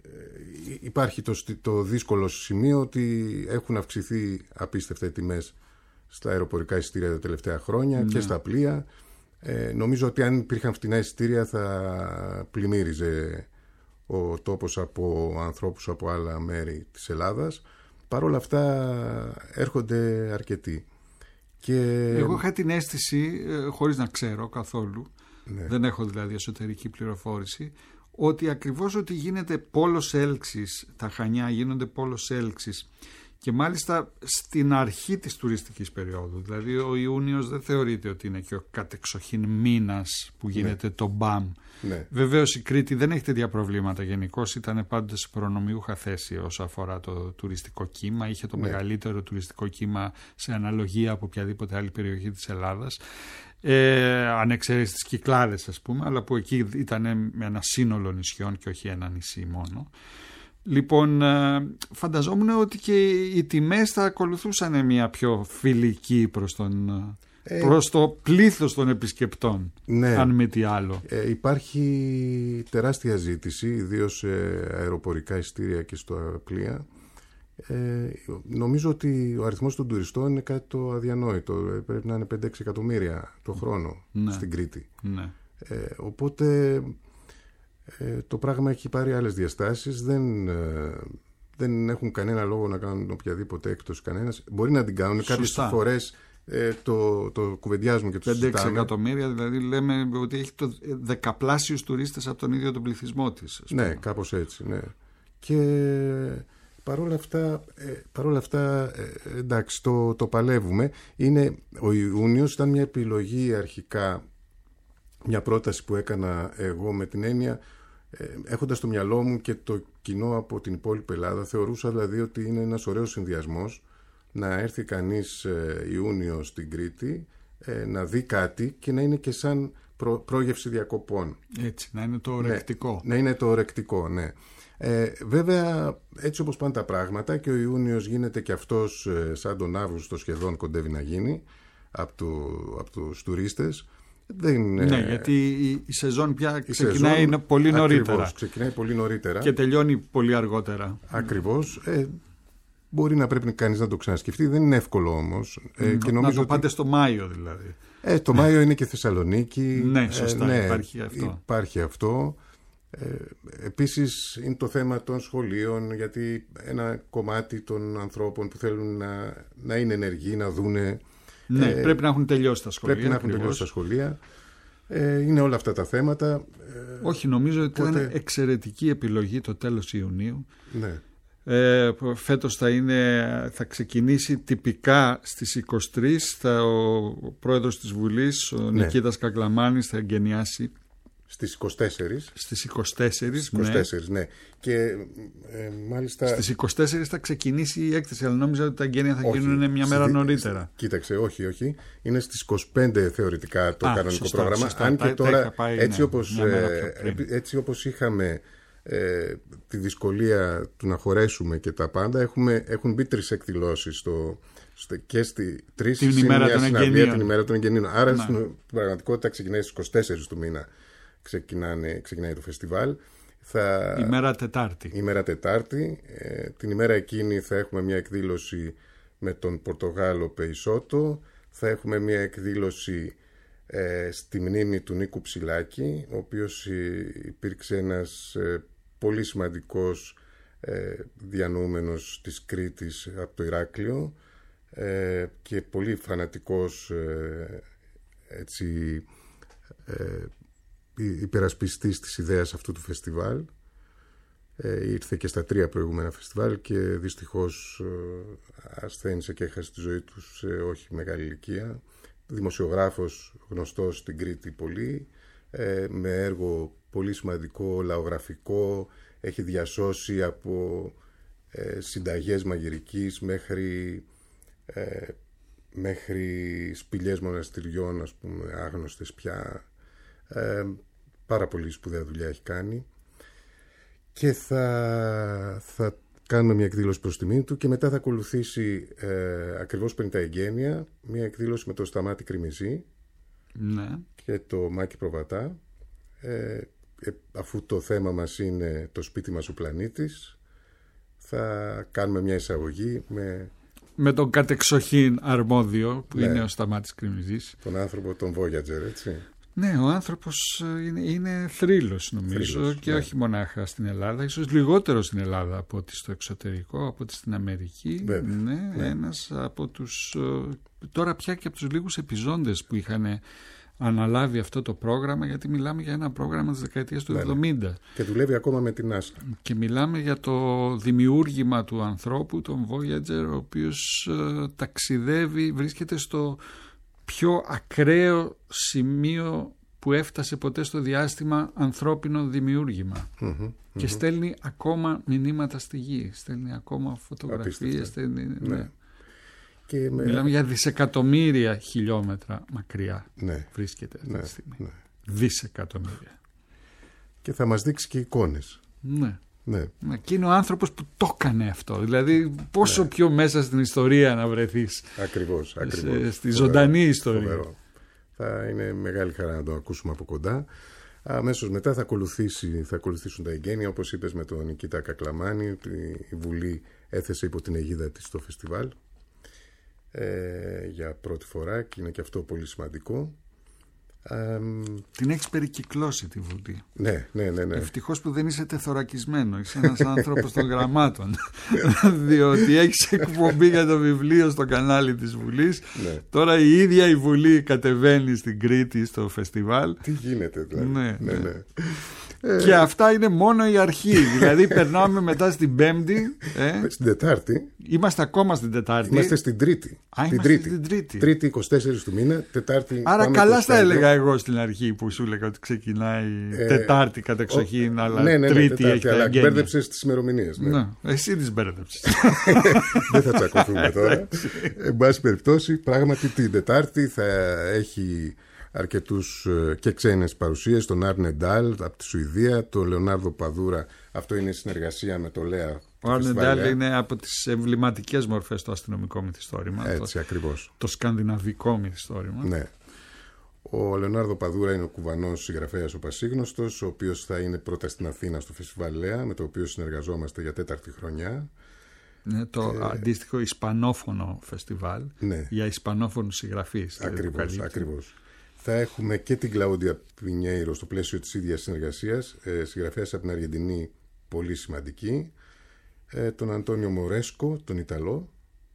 υπάρχει το, το δύσκολο σημείο ότι έχουν αυξηθεί απίστευτα οι τιμές στα αεροπορικά εισιτήρια τα τελευταία χρόνια ναι. και στα πλοία. Ε, νομίζω ότι αν υπήρχαν φτηνά εισιτήρια θα πλημμύριζε ο τόπος από ανθρώπους από άλλα μέρη της Ελλάδας. Παρ' όλα αυτά έρχονται αρκετοί. Και... Εγώ είχα την αίσθηση, χωρίς να ξέρω καθόλου, ναι. δεν έχω δηλαδή εσωτερική πληροφόρηση, ότι ακριβώς ότι γίνεται πόλος έλξης, τα Χανιά γίνονται πόλος έλξης, και μάλιστα στην αρχή της τουριστικής περίοδου. Δηλαδή ο Ιούνιος δεν θεωρείται ότι είναι και ο κατεξοχήν μήνας που γίνεται ναι. το μπαμ. Ναι. Βεβαίως η Κρήτη δεν έχει τέτοια προβλήματα γενικώς, ήταν πάντοτε σε προνομιούχα θέση όσο αφορά το τουριστικό κύμα, είχε το ναι. μεγαλύτερο τουριστικό κύμα σε αναλογία από οποιαδήποτε άλλη περιοχή της Ελλάδας, ε, αν εξαιρέσει τις Κυκλάδες ας πούμε, αλλά που εκεί ήταν με ένα σύνολο νησιών και όχι ένα νησί μόνο. Λοιπόν, φανταζόμουν ότι και οι τιμές θα ακολουθούσαν μια πιο φιλική προς, τον, ε, προς το πλήθος των επισκεπτών, ναι, αν μη τι άλλο. Ε, υπάρχει τεράστια ζήτηση, ιδίως σε αεροπορικά εισιτήρια και στο πλοία. Ε, νομίζω ότι ο αριθμός των τουριστών είναι κάτι το αδιανόητο. Πρέπει να είναι πέντε έξι εκατομμύρια το χρόνο ναι. στην Κρήτη. Ναι. Ε, οπότε... Ε, το πράγμα έχει πάρει άλλες διαστάσεις, δεν, ε, δεν έχουν κανένα λόγο να κάνουν οποιαδήποτε έκπτωση κανένας. Μπορεί να την κάνουν κάποιες φορές, ε, το, το κουβεντιάζουμε και το συζητάμε. πέντε έξι εκατομμύρια, δηλαδή λέμε ότι έχει το δεκαπλάσιους τουρίστες από τον ίδιο τον πληθυσμό της. Ναι, κάπως έτσι, ναι. Και παρόλα αυτά, ε, παρόλα αυτά ε, εντάξει, το, το παλεύουμε. Είναι, ο Ιούνιος ήταν μια επιλογή αρχικά, μια πρόταση που έκανα εγώ με την έννοια, ε, έχοντας στο μυαλό μου και το κοινό από την υπόλοιπη Ελλάδα, θεωρούσα δηλαδή ότι είναι ένας ωραίος συνδυασμός να έρθει κανείς ε, Ιούνιο στην Κρήτη, ε, να δει κάτι και να είναι και σαν προ, πρόγευση διακοπών. Έτσι, να είναι το ορεκτικό. Ναι, να είναι το ορεκτικό, ναι. Ε, βέβαια, έτσι όπως πάνε τα πράγματα και ο Ιούνιος γίνεται και αυτός ε, σαν τον Αύγουστο σχεδόν κοντεύει να γίνει από, το, από τους τουρίστες. Δεν, ναι, ε, γιατί η, η σεζόν πια η ξεκινάει σεζόν, πολύ νωρίτερα. Ακριβώς, ξεκινάει πολύ νωρίτερα. Και τελειώνει πολύ αργότερα. Ακριβώς. Ε, μπορεί να πρέπει κανείς να το ξανασκεφτεί. Δεν είναι εύκολο όμως. Ε, και να το πάτε ότι... στο Μάιο δηλαδή. Ε, το Μάιο είναι και Θεσσαλονίκη. Ναι, σωστά. Ε, ναι, υπάρχει αυτό. Υπάρχει αυτό. Ε, επίσης είναι το θέμα των σχολείων, γιατί ένα κομμάτι των ανθρώπων που θέλουν να, να είναι ενεργοί, να δούνε. Ναι, ε, πρέπει να έχουν τελειώσει τα σχολεία. Πρέπει να έχουν τελειώσει τα σχολεία. Ε, είναι όλα αυτά τα θέματα. Όχι, νομίζω ότι οπότε... ήταν εξαιρετική επιλογή το τέλος Ιουνίου. Ναι. Ε, φέτος θα, είναι, θα ξεκινήσει τυπικά στις είκοσι τρεις. Θα, ο, ο πρόεδρος της Βουλής, ο ναι. Νικήτας Κακλαμάνης, θα εγκαινιάσει στις είκοσι τέσσερις. Στις είκοσι τέσσερις, στις είκοσι τέσσερις ναι. ναι. Και ε, μάλιστα... Στις είκοσι τέσσερις θα ξεκινήσει η έκθεση, αλλά νόμιζα ότι τα εγγένεια θα όχι, γίνουν μια μέρα στη... νωρίτερα. Κοίταξε, όχι, όχι. Είναι στις είκοσι πέντε θεωρητικά το Α, κανονικό σωστά, πρόγραμμα. Σωστά, αν και τα, τώρα, πάει, έτσι, ναι, όπως, ε, έτσι όπως είχαμε ε, τη δυσκολία του να χωρέσουμε και τα πάντα, έχουμε, έχουν μπει τρεις εκδηλώσεις το, και στη τρεις την ημέρα των εγγενείων. Την ημέρα των εγγενείων. Άρα, ναι. στην πραγματικότητα ξεκινάει στις είκοσι τέσσερις του μήνα. Ξεκινάει, ξεκινάει το φεστιβάλ. Θα... Ημέρα Τετάρτη. Ημέρα Τετάρτη. Ε, την ημέρα εκείνη θα έχουμε μια εκδήλωση με τον Πορτογάλο Πεϊσότο. Θα έχουμε μια εκδήλωση ε, στη μνήμη του Νίκου Ψηλάκη, ο οποίος υπήρξε ένας ε, πολύ σημαντικός ε, διανοούμενος της Κρήτης από το Ηράκλειο ε, και πολύ φανατικός ε, έτσι, ε, υπερασπιστής της ιδέας αυτού του φεστιβάλ. Ε, ήρθε και στα τρία προηγούμενα φεστιβάλ και δυστυχώς ε, ασθένησε και έχασε τη ζωή του σε όχι μεγάλη ηλικία. Δημοσιογράφος γνωστός στην Κρήτη πολύ, ε, με έργο πολύ σημαντικό, λαογραφικό, έχει διασώσει από ε, συνταγές μαγειρικής μέχρι, ε, μέχρι σπηλιές μοναστηριών, ας πούμε, άγνωστες πια. Ε, πάρα πολύ σπουδαία δουλειά έχει κάνει και θα, θα κάνουμε μια εκδήλωση προς τιμή του και μετά θα ακολουθήσει ε, ακριβώς πριν τα εγγένεια μια εκδήλωση με το Σταμάτη Κρημιζή, ναι. και το Μάκη Προβατά, ε, ε, αφού το θέμα μας είναι το σπίτι μας ο πλανήτης, θα κάνουμε μια εισαγωγή με, με τον κατεξοχήν αρμόδιο που ναι, είναι ο Σταμάτης Κρημιζής, τον άνθρωπο, τον Voyager, έτσι. Ναι, ο άνθρωπος είναι, είναι θρύλος νομίζω, θρύλος, και ναι. όχι μονάχα στην Ελλάδα, ίσως λιγότερο στην Ελλάδα από ότι στο εξωτερικό, από ότι στην Αμερική. Βέβαια, ναι, ναι. Ένας από τους, τώρα πια και από τους λίγους επιζώντες που είχαν αναλάβει αυτό το πρόγραμμα, γιατί μιλάμε για ένα πρόγραμμα της δεκαετίας του εβδομήντα. Και δουλεύει ακόμα με την NASA. Και μιλάμε για το δημιούργημα του ανθρώπου, τον Voyager, ο οποίος ε, ταξιδεύει, βρίσκεται στο πιο ακραίο σημείο που έφτασε ποτέ στο διάστημα ανθρώπινο δημιούργημα. Mm-hmm, και mm-hmm. στέλνει ακόμα μηνύματα στη γη, στέλνει ακόμα φωτογραφίες, στέλνει, ναι. Ναι. Και με... Μιλάμε για δισεκατομμύρια χιλιόμετρα μακριά, ναι, βρίσκεται αυτή ναι, τη στιγμή. Ναι. Δισεκατομμύρια. Και θα μας δείξει και εικόνες. Ναι. Ναι. Και είναι ο άνθρωπος που το έκανε αυτό. Δηλαδή πόσο ναι. πιο μέσα στην ιστορία να βρεθείς. Ακριβώς, ακριβώς. Στη ζωντανή ιστορία. Φοβερό. Θα είναι μεγάλη χαρά να το ακούσουμε από κοντά. Αμέσως μετά θα, ακολουθήσει, θα ακολουθήσουν τα εγγένεια, όπως είπες, με τον Νικήτα Κακλαμάνη. Η Βουλή έθεσε υπό την αιγίδα της το φεστιβάλ ε, για πρώτη φορά και είναι και αυτό πολύ σημαντικό. Um, την έχεις περικυκλώσει τη Βουλή. Ναι, ναι, ναι, ναι. Ευτυχώς που δεν είσαι τεθωρακισμένο. Είσαι ένας άνθρωπος των γραμμάτων. Διότι έχεις εκπομπή για το βιβλίο στο κανάλι της Βουλής. Ναι. Τώρα η ίδια η Βουλή κατεβαίνει στην Κρήτη στο φεστιβάλ. Τι γίνεται δηλαδή. Ναι, ναι. ναι, ναι. Και αυτά είναι μόνο η αρχή. Δηλαδή περνάμε μετά στην Πέμπτη. Ε. Στην Τετάρτη. Είμαστε ακόμα στην Τετάρτη. Είμαστε στην Τρίτη. Α, την τρίτη. Στην Τρίτη. Τρίτη είκοσι τέσσερις του μήνα. Τετάρτη. Άρα καλά στα έλεγα εγώ στην αρχή που σου έλεγα ότι ξεκινάει ε, Τετάρτη κατεξοχήν, ο, αλλά ναι, ναι, ναι, Τρίτη τετάρτη, έχει αλλά τα μπέρδεψες τις ημερομηνίες. Ναι. Ναι, εσύ τις μπέρδεψες. Δεν θα τσακωθούμε τώρα. Εν πάση περιπτώσει, πράγματι την Τετάρτη θα έχει αρκετούς και ξένες παρουσίες, τον Άρνε Ντάλ από τη Σουηδία, τον Λεωνάρδο Παδούρα. Αυτό είναι η συνεργασία με το ΛΕΑ. Ο Άρνε Ντάλ είναι από τις εμβληματικές μορφές του αστυνομικό μυθιστόρημα. Έτσι, το, ακριβώς. Το σκανδιναβικό μυθιστόρημα. Ναι. Ο Λεωνάρδο Παδούρα είναι ο κουβανός συγγραφέας ο πασίγνωστος, ο οποίος θα είναι πρώτα στην Αθήνα στο φεστιβάλ ΛΕΑ, με το οποίο συνεργαζόμαστε για τέταρτη χρονιά. Είναι το ε... αντίστοιχο ισπανόφωνο φεστιβάλ, ναι, για ισπανόφωνους συγγραφείς. Ακριβώς, ακριβώς. Θα έχουμε και την Κλαούντια Πινιέιρο στο πλαίσιο της ίδιας συνεργασίας, ε, συγγραφέας από την Αργεντινή πολύ σημαντική, ε, τον Αντώνιο Μορέσκο, τον Ιταλό,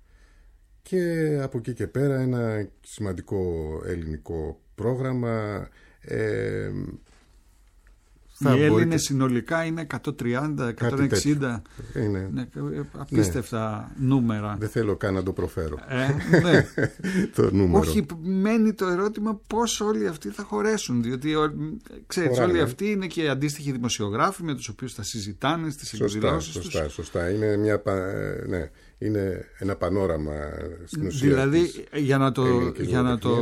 και από εκεί και πέρα ένα σημαντικό ελληνικό πρόγραμμα. Ε, Οι Έλληνες και... συνολικά είναι εκατόν τριάντα εκατόν εξήντα. Είναι... Ναι, απίστευτα ναι. νούμερα. Δεν θέλω καν να το προφέρω. Ε, ναι. το νούμερο. Όχι, μένει το ερώτημα πώς όλοι αυτοί θα χωρέσουν. Διότι ξέρεις, Χωράνε. όλοι αυτοί είναι και αντίστοιχοι δημοσιογράφοι με τους οποίους θα συζητάνε στις εκδηλώσεις τους. Σωστά, σωστά. Είναι, μια, ναι, είναι ένα πανόραμα στην ουσία. Δηλαδή, για να το, για να το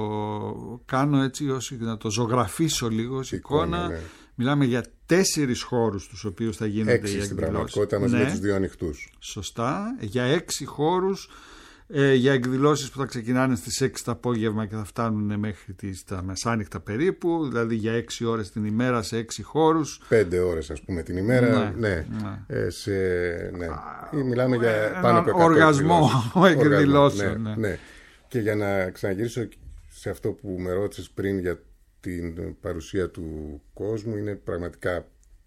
κάνω έτσι, ως, να το ζωγραφίσω λίγο ως εικόνα, εικόνα ναι. Μιλάμε για τέσσερις χώρους τους οποίους θα γίνονται έξι οι στην εκδηλώσεις. Πραγματικότητα μαζί ναι. με τους δύο ανοιχτούς. Σωστά. Για έξι χώρους ε, για εκδηλώσεις που θα ξεκινάνε στις έξι το απόγευμα και θα φτάνουν μέχρι τις, τα μεσάνυχτα περίπου, δηλαδή για έξι ώρες την ημέρα σε έξι χώρους. Πέντε ώρες ας πούμε την ημέρα. Ναι, ναι. ναι. Ε, σε, ναι. Ή μιλάμε για πάνω από εκατό οργασμό εκδηλώσεων. Ναι, ναι. ναι. Και για να ξαναγυρίσω σε αυτό που με ρώτησες πριν για την παρουσία του κόσμου, είναι πραγματικά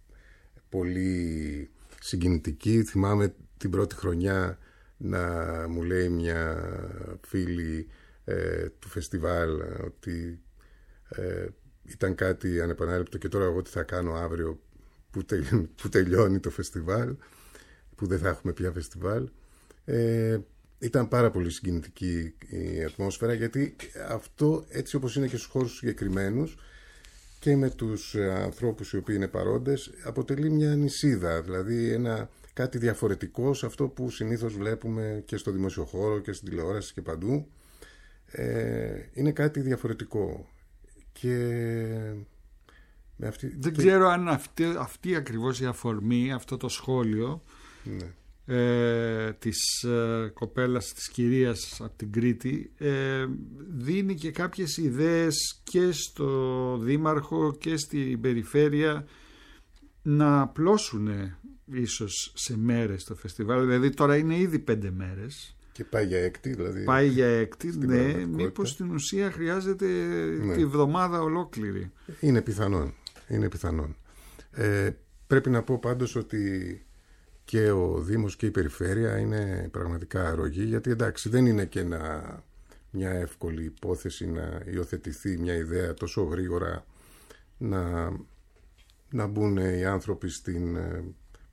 πολύ συγκινητική. Θυμάμαι την πρώτη χρονιά να μου λέει μια φίλη ε, του φεστιβάλ ότι ε, ήταν κάτι ανεπανάληπτο και τώρα εγώ τι θα κάνω αύριο που, τελ, που τελειώνει το φεστιβάλ, που δεν θα έχουμε πια φεστιβάλ. Ε, ήταν πάρα πολύ συγκινητική η ατμόσφαιρα, γιατί αυτό έτσι όπως είναι και στους χώρους συγκεκριμένους και με τους ανθρώπους οι οποίοι είναι παρόντες, αποτελεί μια νησίδα, δηλαδή ένα, κάτι διαφορετικό σε αυτό που συνήθως βλέπουμε και στο δημόσιο χώρο και στην τηλεόραση και παντού. Ε, είναι κάτι διαφορετικό και με αυτή, δεν και... ξέρω αν αυτή, αυτή ακριβώς η αφορμή, αυτό το σχόλιο ναι. ε, της ε, κοπέλας, της κυρίας από την Κρήτη, ε, δίνει και κάποιες ιδέες και στο δήμαρχο και στην περιφέρεια να απλώσουν ίσως σε μέρες το φεστιβάλ. Δηλαδή τώρα είναι ήδη πέντε μέρες και πάει για έκτη, δηλαδή. Πάει για έκτη, ναι. Μήπως στην ουσία χρειάζεται ναι. τη βδομάδα ολόκληρη. Είναι πιθανόν. Είναι πιθανόν. Ε, πρέπει να πω πάντως ότι και ο Δήμος και η Περιφέρεια είναι πραγματικά αρρωγοί, γιατί εντάξει δεν είναι και ένα, μια εύκολη υπόθεση να υιοθετηθεί μια ιδέα τόσο γρήγορα, να, να μπουν οι άνθρωποι στην, ε,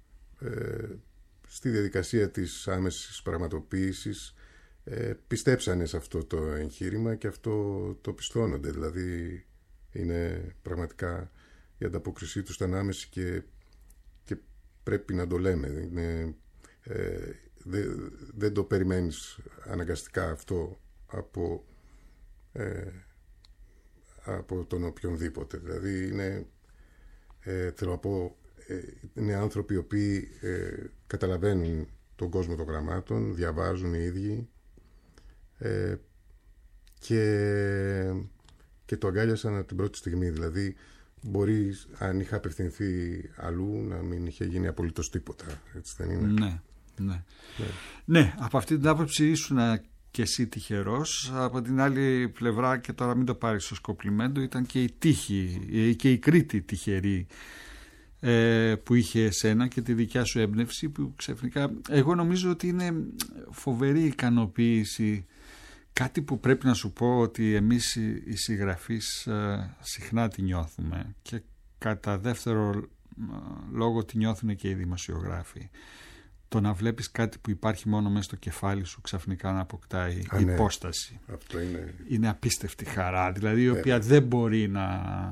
στη διαδικασία της άμεσης πραγματοποίησης. Ε, πιστέψανε σε αυτό το εγχείρημα και αυτό το πιστώνονται, δηλαδή είναι πραγματικά η ανταπόκρισή τους ήταν άμεση και, και πρέπει να το λέμε. Είναι, ε, δε, δεν το περιμένεις αναγκαστικά αυτό από, ε, από τον οποιονδήποτε. Δηλαδή είναι, ε, θέλω να πω, ε, είναι άνθρωποι οι οποίοι ε, καταλαβαίνουν τον κόσμο των γραμμάτων, διαβάζουν οι ίδιοι ε, και, και το αγκάλιασαν από την πρώτη στιγμή. Δηλαδή μπορεί, αν είχα απευθυνθεί αλλού, να μην είχε γίνει απολύτως τίποτα. Έτσι δεν είναι? Ναι, ναι. Ναι, ναι, από αυτή την άποψη ήσουν και εσύ τυχερός. Από την άλλη πλευρά, και τώρα μην το πάρεις ως κομπλιμέντο, ήταν και η τύχη και η Κρήτη τυχερή ε, που είχε εσένα και τη δικιά σου έμπνευση, που ξαφνικά εγώ νομίζω ότι είναι φοβερή ικανοποίηση. Κάτι που πρέπει να σου πω ότι εμείς οι συγγραφείς ε, συχνά τη νιώθουμε, και κατά δεύτερο ε, λόγο τη νιώθουν και οι δημοσιογράφοι. Το να βλέπεις κάτι που υπάρχει μόνο μέσα στο κεφάλι σου ξαφνικά να αποκτάει Α, ναι. υπόσταση. Αυτό είναι... είναι απίστευτη χαρά, δηλαδή η οποία yeah. δεν μπορεί να,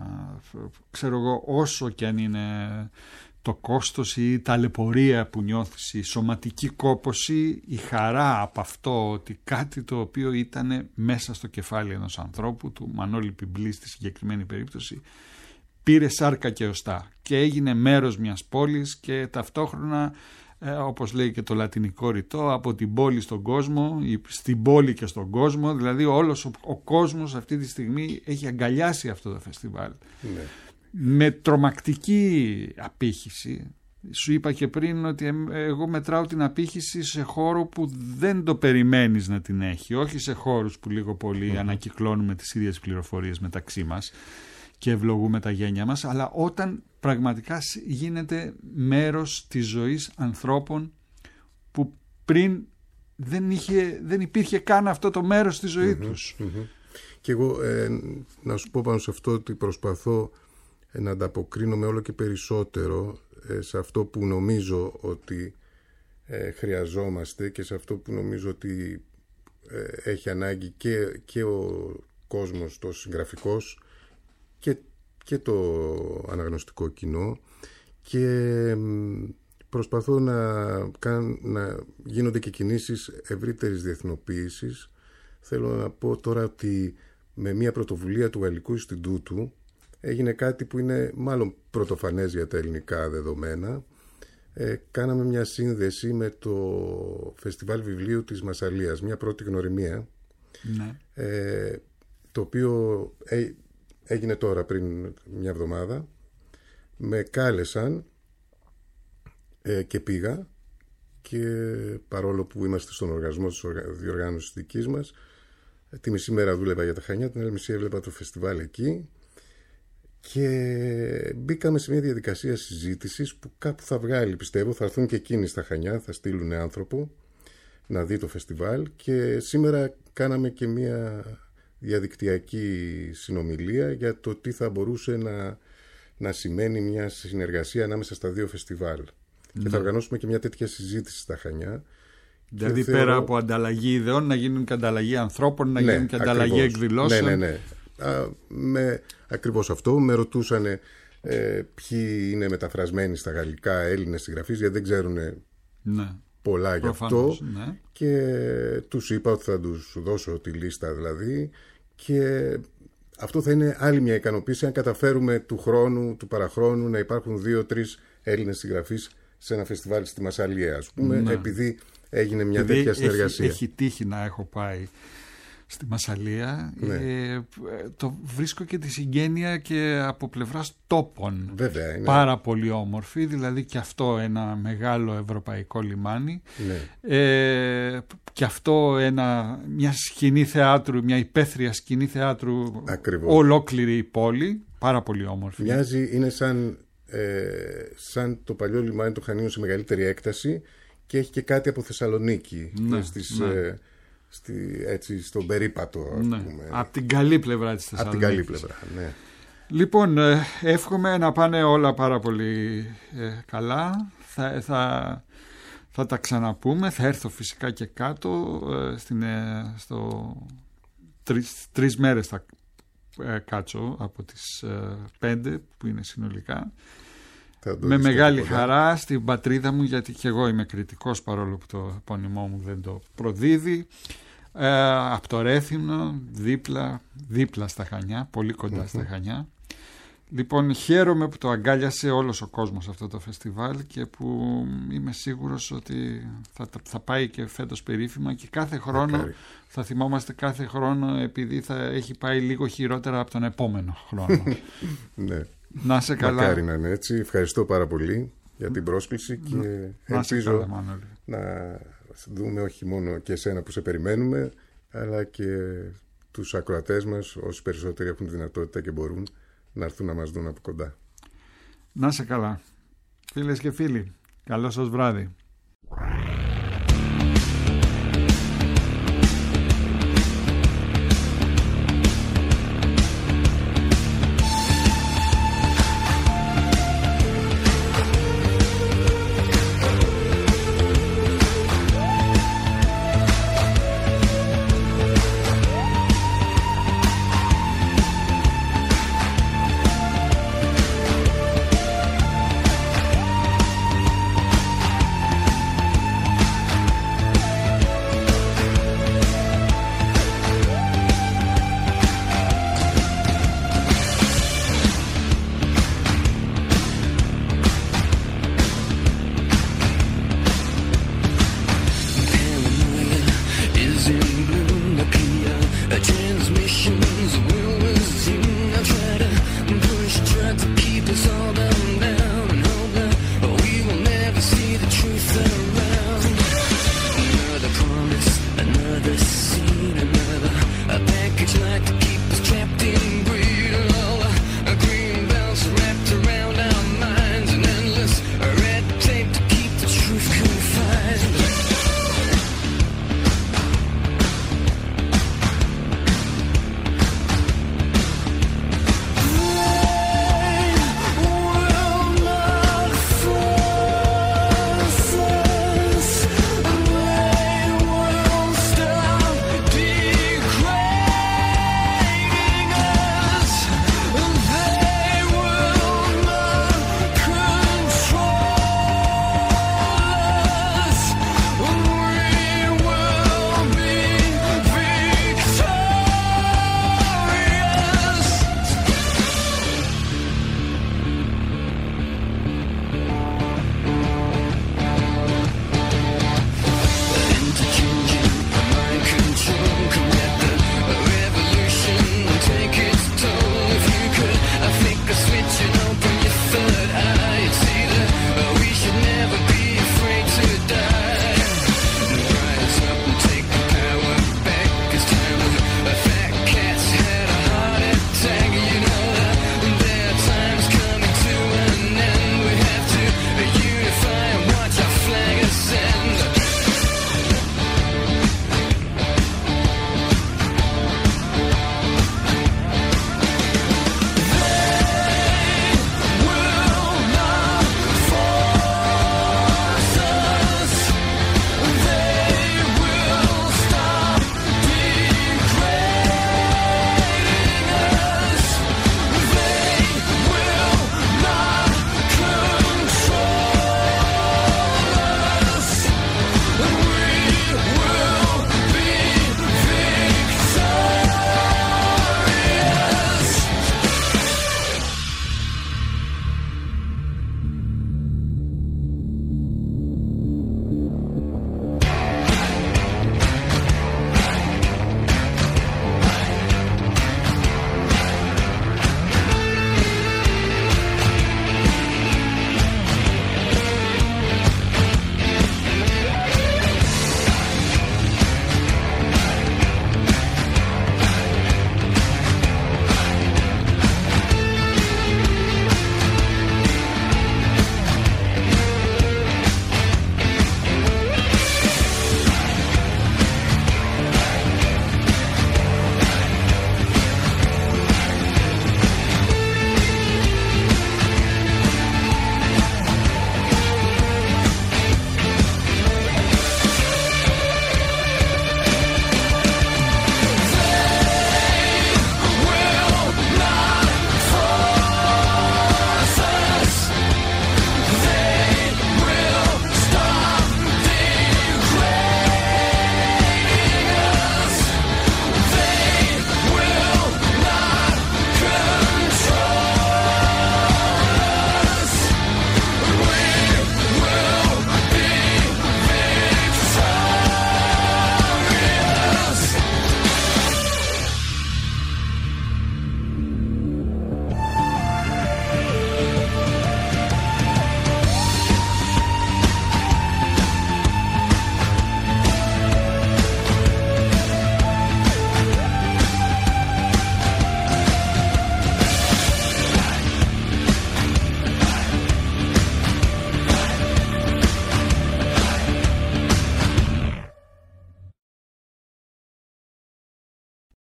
ξέρω εγώ, όσο και αν είναι το κόστος ή η ταλαιπωρία που νιώθεις, η σωματική κόπωση, η χαρά από αυτό ότι κάτι το οποίο ήταν μέσα στο κεφάλι ενός ανθρώπου, του Μανώλη Πιμπλή στη συγκεκριμένη περίπτωση, πήρε σάρκα και οστά και έγινε μέρος μιας πόλης, και ταυτόχρονα ε, όπως λέει και το λατινικό ρητό, από την πόλη στον κόσμο, στην πόλη και στον κόσμο, δηλαδή όλος ο, ο κόσμος αυτή τη στιγμή έχει αγκαλιάσει αυτό το φεστιβάλ. Ναι. Με τρομακτική απήχηση. Σου είπα και πριν ότι εγώ μετράω την απήχηση σε χώρο που δεν το περιμένεις να την έχει, όχι σε χώρους που λίγο πολύ mm-hmm. ανακυκλώνουμε τις ίδιες πληροφορίες μεταξύ μας και ευλογούμε τα γένια μας, αλλά όταν πραγματικά γίνεται μέρος της ζωής ανθρώπων που πριν δεν, είχε, δεν υπήρχε καν αυτό το μέρος στη ζωή mm-hmm. τους. Mm-hmm. Και εγώ ε, να σου πω πάνω σε αυτό ότι προσπαθώ να ανταποκρίνομαι όλο και περισσότερο ε, σε αυτό που νομίζω ότι ε, χρειαζόμαστε και σε αυτό που νομίζω ότι ε, έχει ανάγκη και, και ο κόσμος, το συγγραφικός και, και το αναγνωστικό κοινό, και προσπαθώ να, καν, να γίνονται και κινήσεις ευρύτερης διεθνοποίησης. Θέλω να πω τώρα ότι με μια πρωτοβουλία του Γαλλικού Ινστιτούτου έγινε κάτι που είναι μάλλον πρωτοφανές για τα ελληνικά δεδομένα. ε, κάναμε μια σύνδεση με το Φεστιβάλ Βιβλίου της Μασσαλίας, μια πρώτη γνωριμία, ναι. ε, το οποίο έ, έγινε τώρα πριν μια εβδομάδα. Με κάλεσαν ε, και πήγα, και παρόλο που είμαστε στον οργανισμό της διοργάνωσης δικής μας, τη μισή μέρα δούλευα για τα Χανιά, την άλλη μισή έβλεπα το φεστιβάλ εκεί, και μπήκαμε σε μια διαδικασία συζήτησης που κάπου θα βγάλει, πιστεύω, θα έρθουν και εκείνοι στα Χανιά, θα στείλουν άνθρωπο να δει το φεστιβάλ, και σήμερα κάναμε και μια διαδικτυακή συνομιλία για το τι θα μπορούσε να, να σημαίνει μια συνεργασία ανάμεσα στα δύο φεστιβάλ. Ναι. Και θα οργανώσουμε και μια τέτοια συζήτηση στα Χανιά. Δηλαδή θεωρώ... πέρα από ανταλλαγή ιδεών, να γίνουν και ανταλλαγή ανθρώπων, να ναι, γίνουν και ανταλλαγή ακριβώς. εκδηλώσεων. Ναι, ναι, ναι. Α, με, ακριβώς αυτό. Με ρωτούσαν ε, ποιοι είναι μεταφρασμένοι στα γαλλικά, Έλληνες συγγραφείς, γιατί δεν ξέρουν ναι. πολλά γι' αυτό. Ναι. Και τους είπα ότι θα τους δώσω τη λίστα δηλαδή. Και αυτό θα είναι άλλη μια ικανοποίηση αν καταφέρουμε του χρόνου, του παραχρόνου, να υπάρχουν δύο-τρεις Έλληνες συγγραφείς σε ένα φεστιβάλ στη Μασσαλία, ας πούμε, ναι. επειδή έγινε μια επειδή τέτοια συνεργασία. Έχει, έχει τύχει να έχω πάει στη Μασσαλία. Ναι. Ε, το βρίσκω και τη συγγένεια και από πλευράς τόπων. Βέβαια, είναι. Πάρα πολύ όμορφη, δηλαδή και αυτό ένα μεγάλο ευρωπαϊκό λιμάνι. Ναι. Ε, και αυτό ένα, μια σκηνή θεάτρου, μια υπαίθρια σκηνή θεάτρου. Ακριβώς. Ολόκληρη η πόλη. Πάρα πολύ όμορφη. Μοιάζει, είναι σαν, ε, σαν το παλιό λιμάνι του Χανίων σε μεγαλύτερη έκταση, και έχει και κάτι από Θεσσαλονίκη. Ναι, στις, ναι. Ε, στη, έτσι, στον περίπατο, ας ναι. πούμε. Από την καλή πλευρά της Θεσσαλονίκης. Από την καλή πλευρά, ναι. Λοιπόν, ε, εύχομαι να πάνε όλα πάρα πολύ ε, καλά. Θα, θα, θα τα ξαναπούμε. Θα έρθω φυσικά και κάτω. Ε, στην, ε, στο, τρεις, τρεις μέρες θα ε, κάτσω από τις ε, πέντε που είναι συνολικά. Με μεγάλη χαρά στην πατρίδα μου, γιατί και εγώ είμαι κριτικός, παρόλο που το επώνυμό μου δεν το προδίδει. Ε, από το Ρέθυμνο, δίπλα, δίπλα στα Χανιά, πολύ κοντά mm-hmm. στα Χανιά. Λοιπόν, χαίρομαι που το αγκάλιασε όλος ο κόσμος αυτό το φεστιβάλ, και που είμαι σίγουρος ότι θα, θα πάει και φέτος περίφημα, και κάθε χρόνο Μακάρι. θα θυμόμαστε κάθε χρόνο, επειδή θα έχει πάει λίγο χειρότερα από τον επόμενο χρόνο. Ναι. Να είσαι καλά. Μακάρι να είναι έτσι. Ευχαριστώ πάρα πολύ για την πρόσκληση, και να ελπίζω καλά, να δούμε όχι μόνο και εσένα που σε περιμένουμε, αλλά και τους ακροατές μας, όσοι περισσότεροι έχουν δυνατότητα και μπορούν, να έρθουν να μας δουν από κοντά. Να είσαι καλά. Φίλες και φίλοι, καλό σας βράδυ.